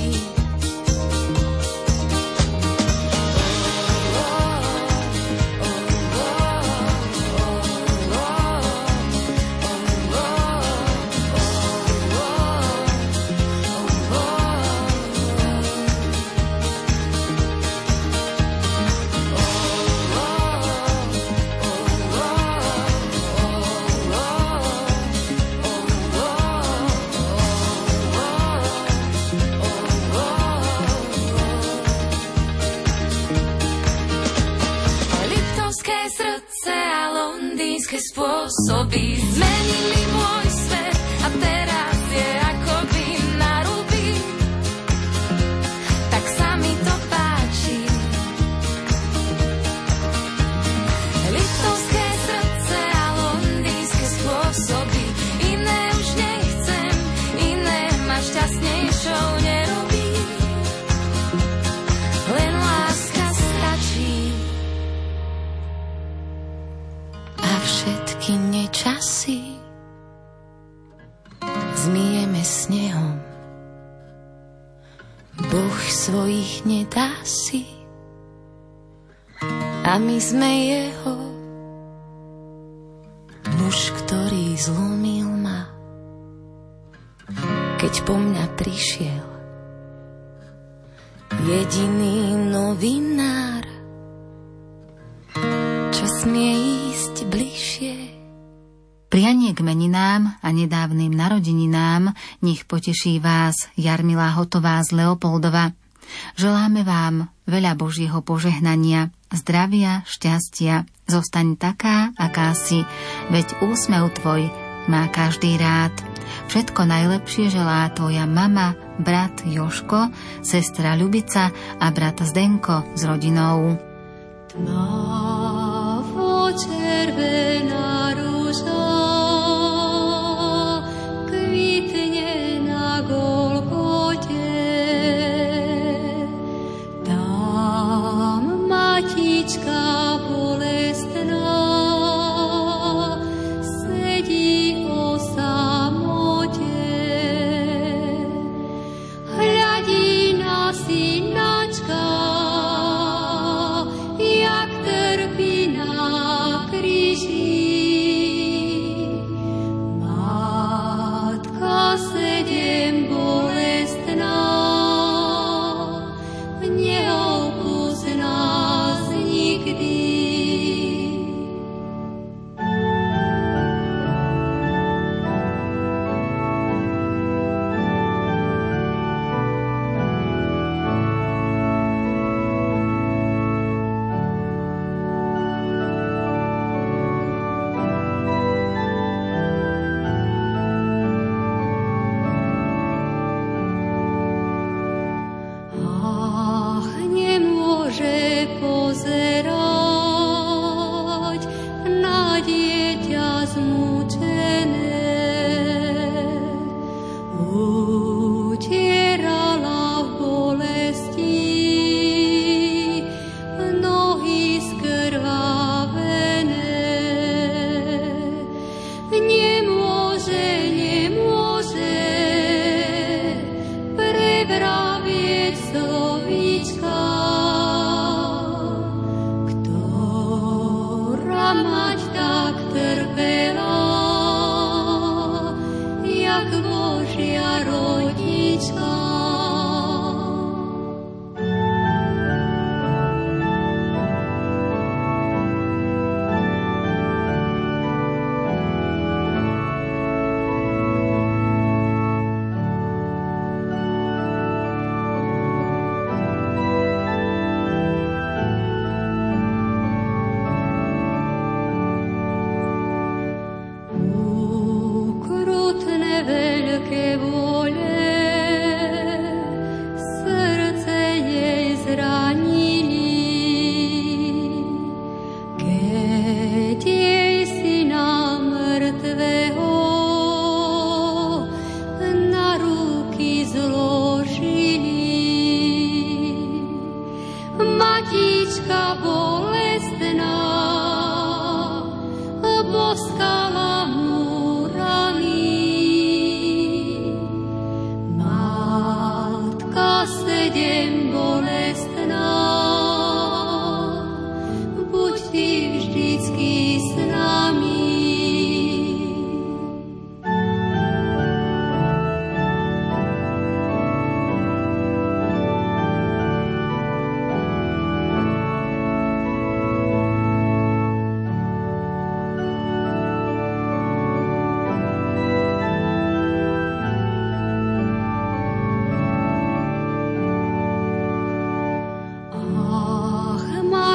Spôsoby zmenili môj svet a teraz je akoby na ruby. Tak sa mi to páči. Litovské srdce a londýnske spôsoby, iné už nechcem, iné ma šťastnejšou nerobí. Len láska stačí. Všetky nečasy zmijeme snehom. Boh svojich nedá si a my sme jeho. Muž, ktorý zlomil ma, keď po mňa prišiel jediný novinár, čo smie ísť bližšie. Prianie k meninám a nedávnym narodeninám nech poteší vás Jarmila Hotová z Leopoldova. Želáme vám veľa Božieho požehnania, zdravia, šťastia. Zostaň taká, aká si, veď úsmev tvoj má každý rád. Všetko najlepšie želá tvoja mama, brat Joško, sestra Ľubica a brat Zdenko s rodinou. Tmavo červená rúža kvitne na Golgote. Tam matička bolestná sedí o samote. Hľadí na synačka, jak trpí na kríži. Matka sedem bolestná, neopustí nás nikdy. Ach, nemôže pozerať na dieťa zmúčené. Utierala v bolesti nohy skrvavené. Nemôže prevravieť slovíčka,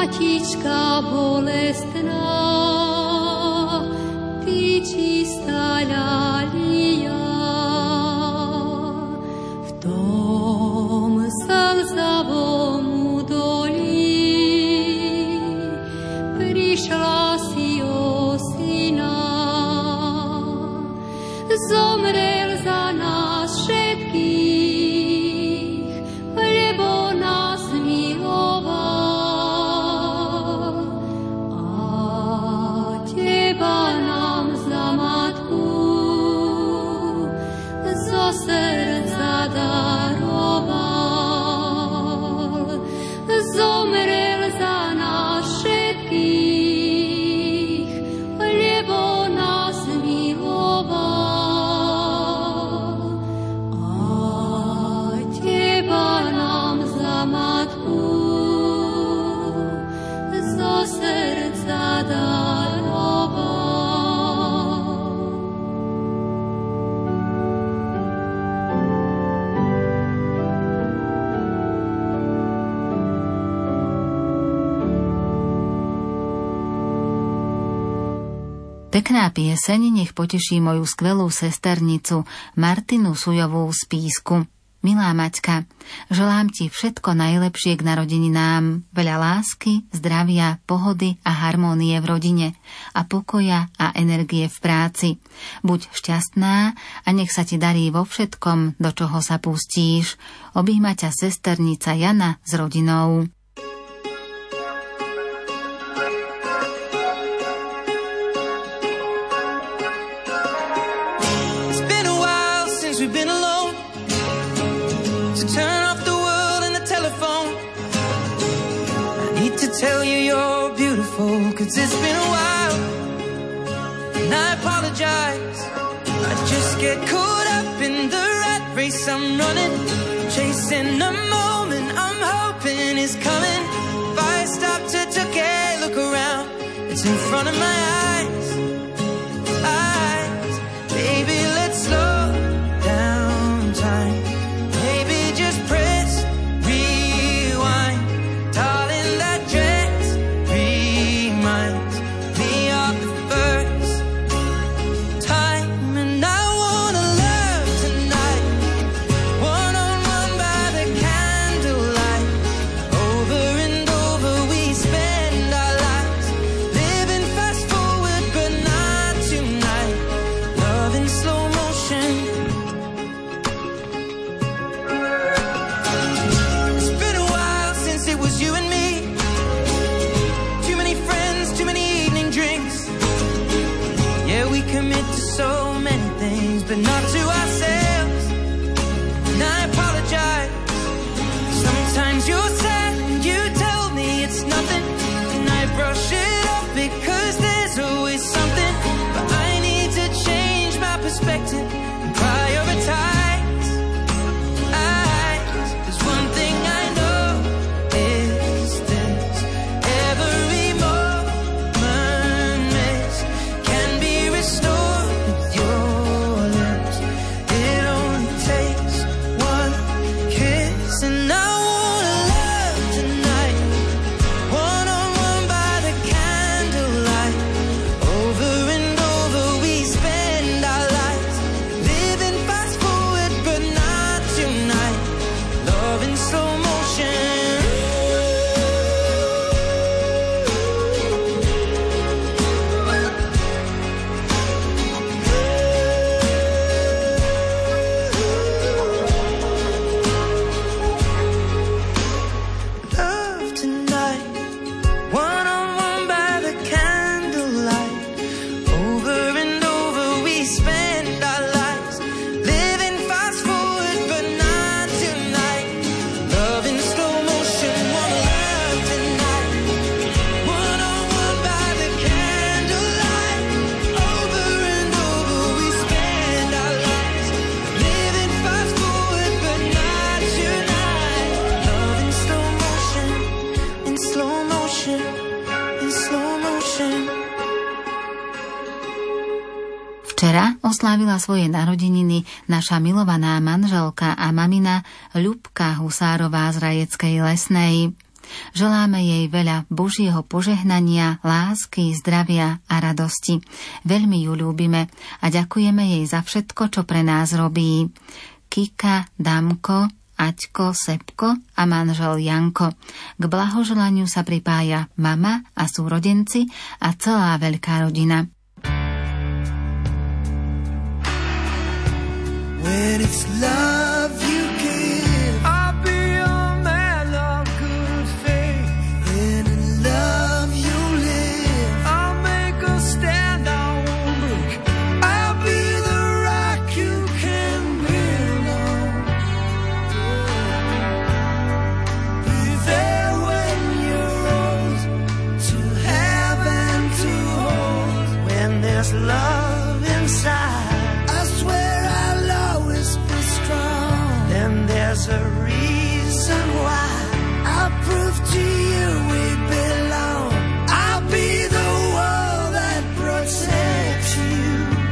Matička bolestná, ty čistá ľalia, v tom slzavom údolí prišla si o syna, zomrel za nás všetkých, lebo nás miloval. A teba nám za matku zo srdca daroval. Zomrel za nás všetkých, lebo nás miloval. A teba nám za matku zo srdca daroval. Pekná pieseň nech poteší moju skvelú sesternicu Martinu Sujovú z Písku. Milá Maťka, želám ti všetko najlepšie k narodeninám, veľa lásky, zdravia, pohody a harmónie v rodine a pokoja a energie v práci. Buď šťastná a nech sa ti darí vo všetkom, do čoho sa pustíš. Objíma ťa sesternica Jana s rodinou. Tell you you're beautiful, 'cause it's been a while, and I apologize. I just get caught up in the rat race I'm running, chasing a moment I'm hoping is coming. If I stop to take a look around, it's in front of my eyes, baby, let's slow down time, maybe just press rewind, darling. But not to ourselves, and I apologize. Sometimes you're sad and you tell me it's nothing, and I brush it off because there's always something. But I need to change my perspective and prioritize. There's one thing I know is this: every moment missed can be restored with your. And I wanna love tonight, one-on-one by the candlelight. Over and over we spend our lives, living fast forward but not tonight. Love in slow motion. Včera oslávila svoje narodeniny naša milovaná manželka a mamina Ľubka Husárová z Rajeckej Lesnej. Želáme jej veľa Božieho požehnania, lásky, zdravia a radosti. Veľmi ju ľúbime a ďakujeme jej za všetko, čo pre nás robí. Kika, Damko, Aťko, Sepko a manžel Janko. K blahoželaniu sa pripája mama a súrodenci a celá veľká rodina. When it's love you give, I'll be a man of good faith. And in love you live, I'll make a stand, I won't break. I'll be the rock you can build on. Be there when you're old, to have and to hold. When there's love inside, there's a reason why I'll prove to you we belong. I'll be the wall that protects you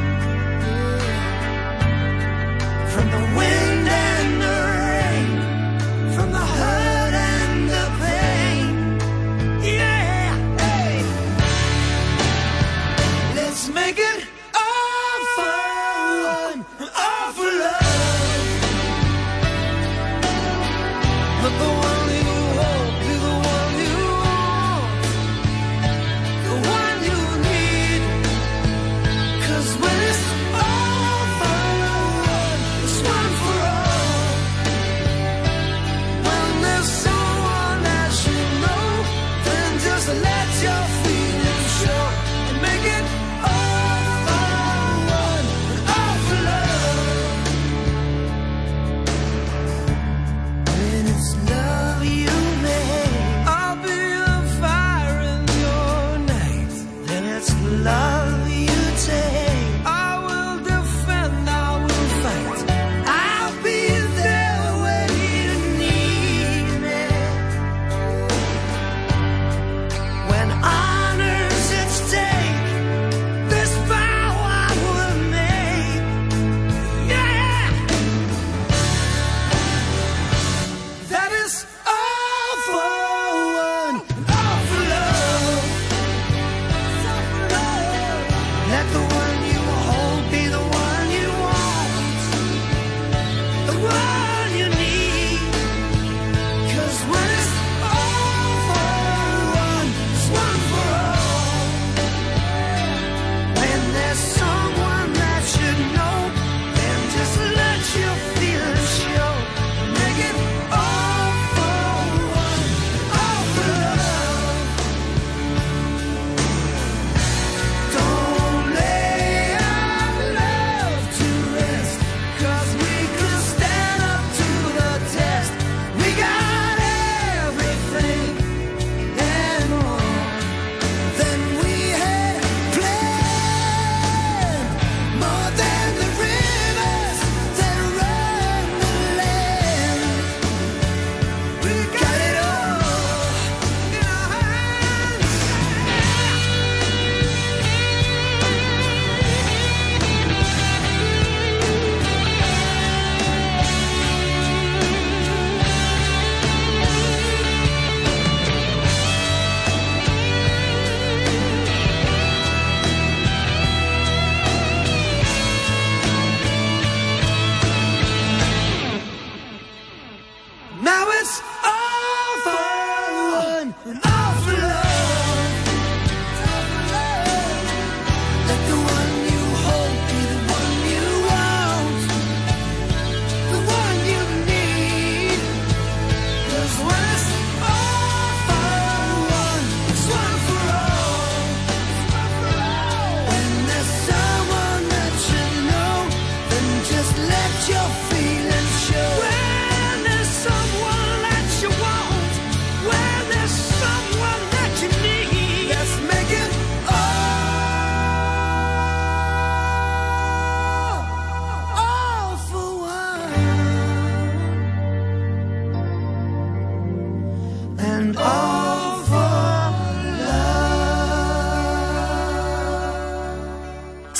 from the wind and the rain, from the hurt and the pain. Yeah, hey. Let's make it all fun, all for love. Let the one you hold be the one you want, the one you need. 'Cause when it's all for one, it's one for all. When there's someone that you know, then just let your feelings show and make it all for one and all for love. When it's love you make, I'll be the fire in your night. Then it's love you take, I will defend, I will fight. I'll be there when you need me. When I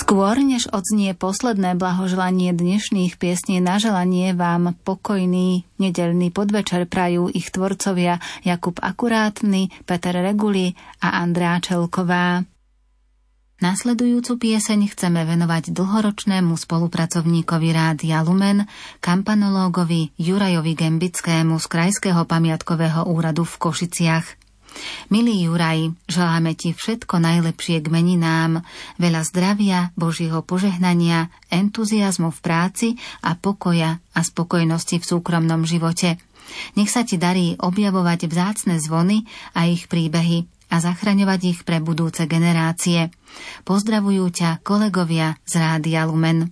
Skôr, než odznie posledné blahoželanie dnešných piesní na želanie, vám pokojný nedeľný podvečer prajú ich tvorcovia Jakub Akurátny, Peter Reguli a Andrea Čelková. Nasledujúcu pieseň chceme venovať dlhoročnému spolupracovníkovi Rádia Lumen, kampanológovi Jurajovi Gembickému z Krajského pamiatkového úradu v Košiciach. Milý Juraj, želáme ti všetko najlepšie k meninám, veľa zdravia, Božieho požehnania, entuziazmu v práci a pokoja a spokojnosti v súkromnom živote. Nech sa ti darí objavovať vzácne zvony a ich príbehy a zachraňovať ich pre budúce generácie. Pozdravujú ťa kolegovia z Rádia Lumen.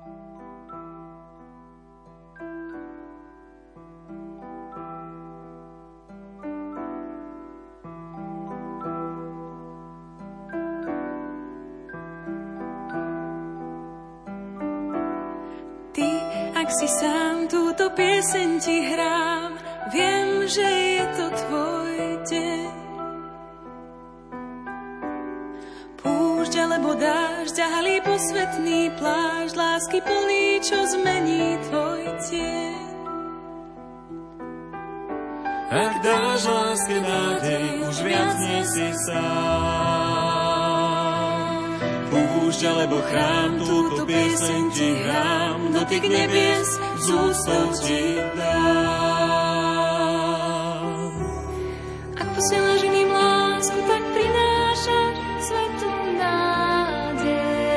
Ak si sám, túto pieseň ti hrám, viem, že je to tvoj deň. Púšť alebo dážď, ťahali posvetný plášť, lásky plný, čo zmení tvoj tieň. Ak dáš láske nádej, už viac nie si sám. Púšť alebo chrám, túto pieseň ti hrám, dotyk nebies z ústov ti dám. Ak posielaš iným lásku, tak prinášaš svetu nádej.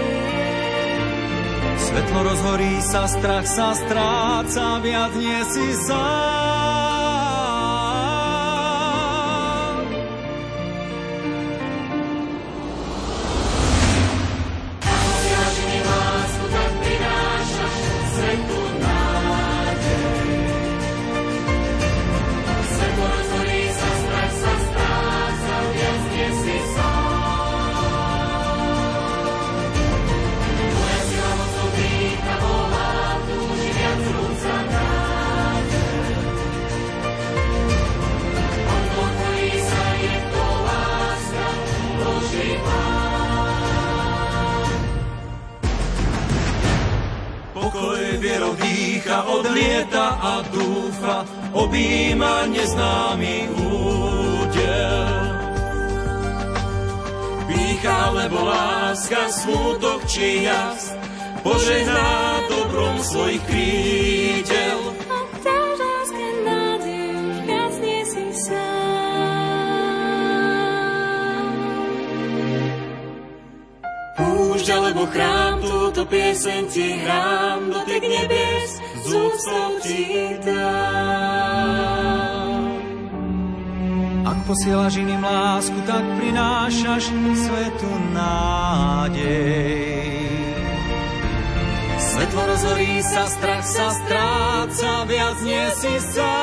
Svetlo rozhorí sa, strach sa stráca, viac nie si sám. Odlieta a dúfa, objíma neznámy údel. Pýcha lebo láska, smútok či jas, požehná dobrom svojich krídel. Ak dáš láske nádej, už viac nie si sám. Púšť alebo chrám, túto pieseň ti hrám, dotyk nebies z ústov ti dám. Ak posielaš iným lásku, tak prinášaš svetu nádej. Svetlo rozhorí sa, strach sa stráca, viac nie si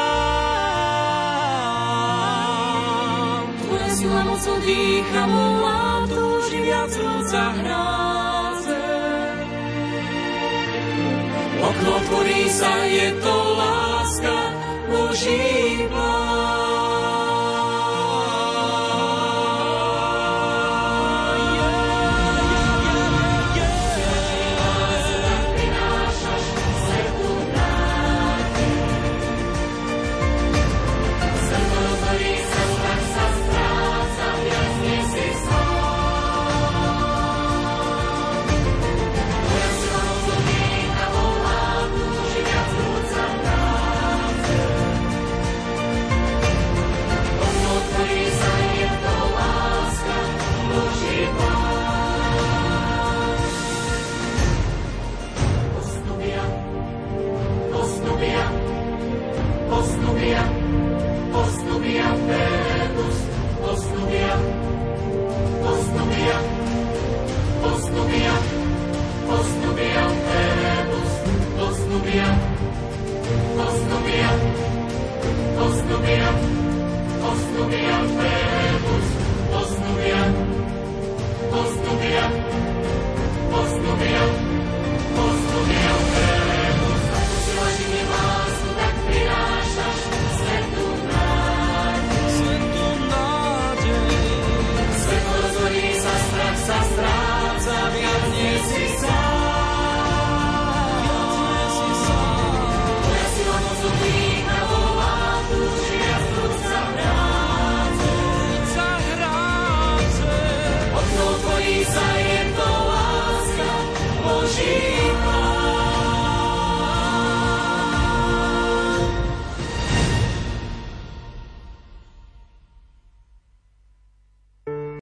sám. Tvoja sila mocou dýcha, volá, túži viac rúca hráze. Okno otvorí sa, je to láska, Boží plán.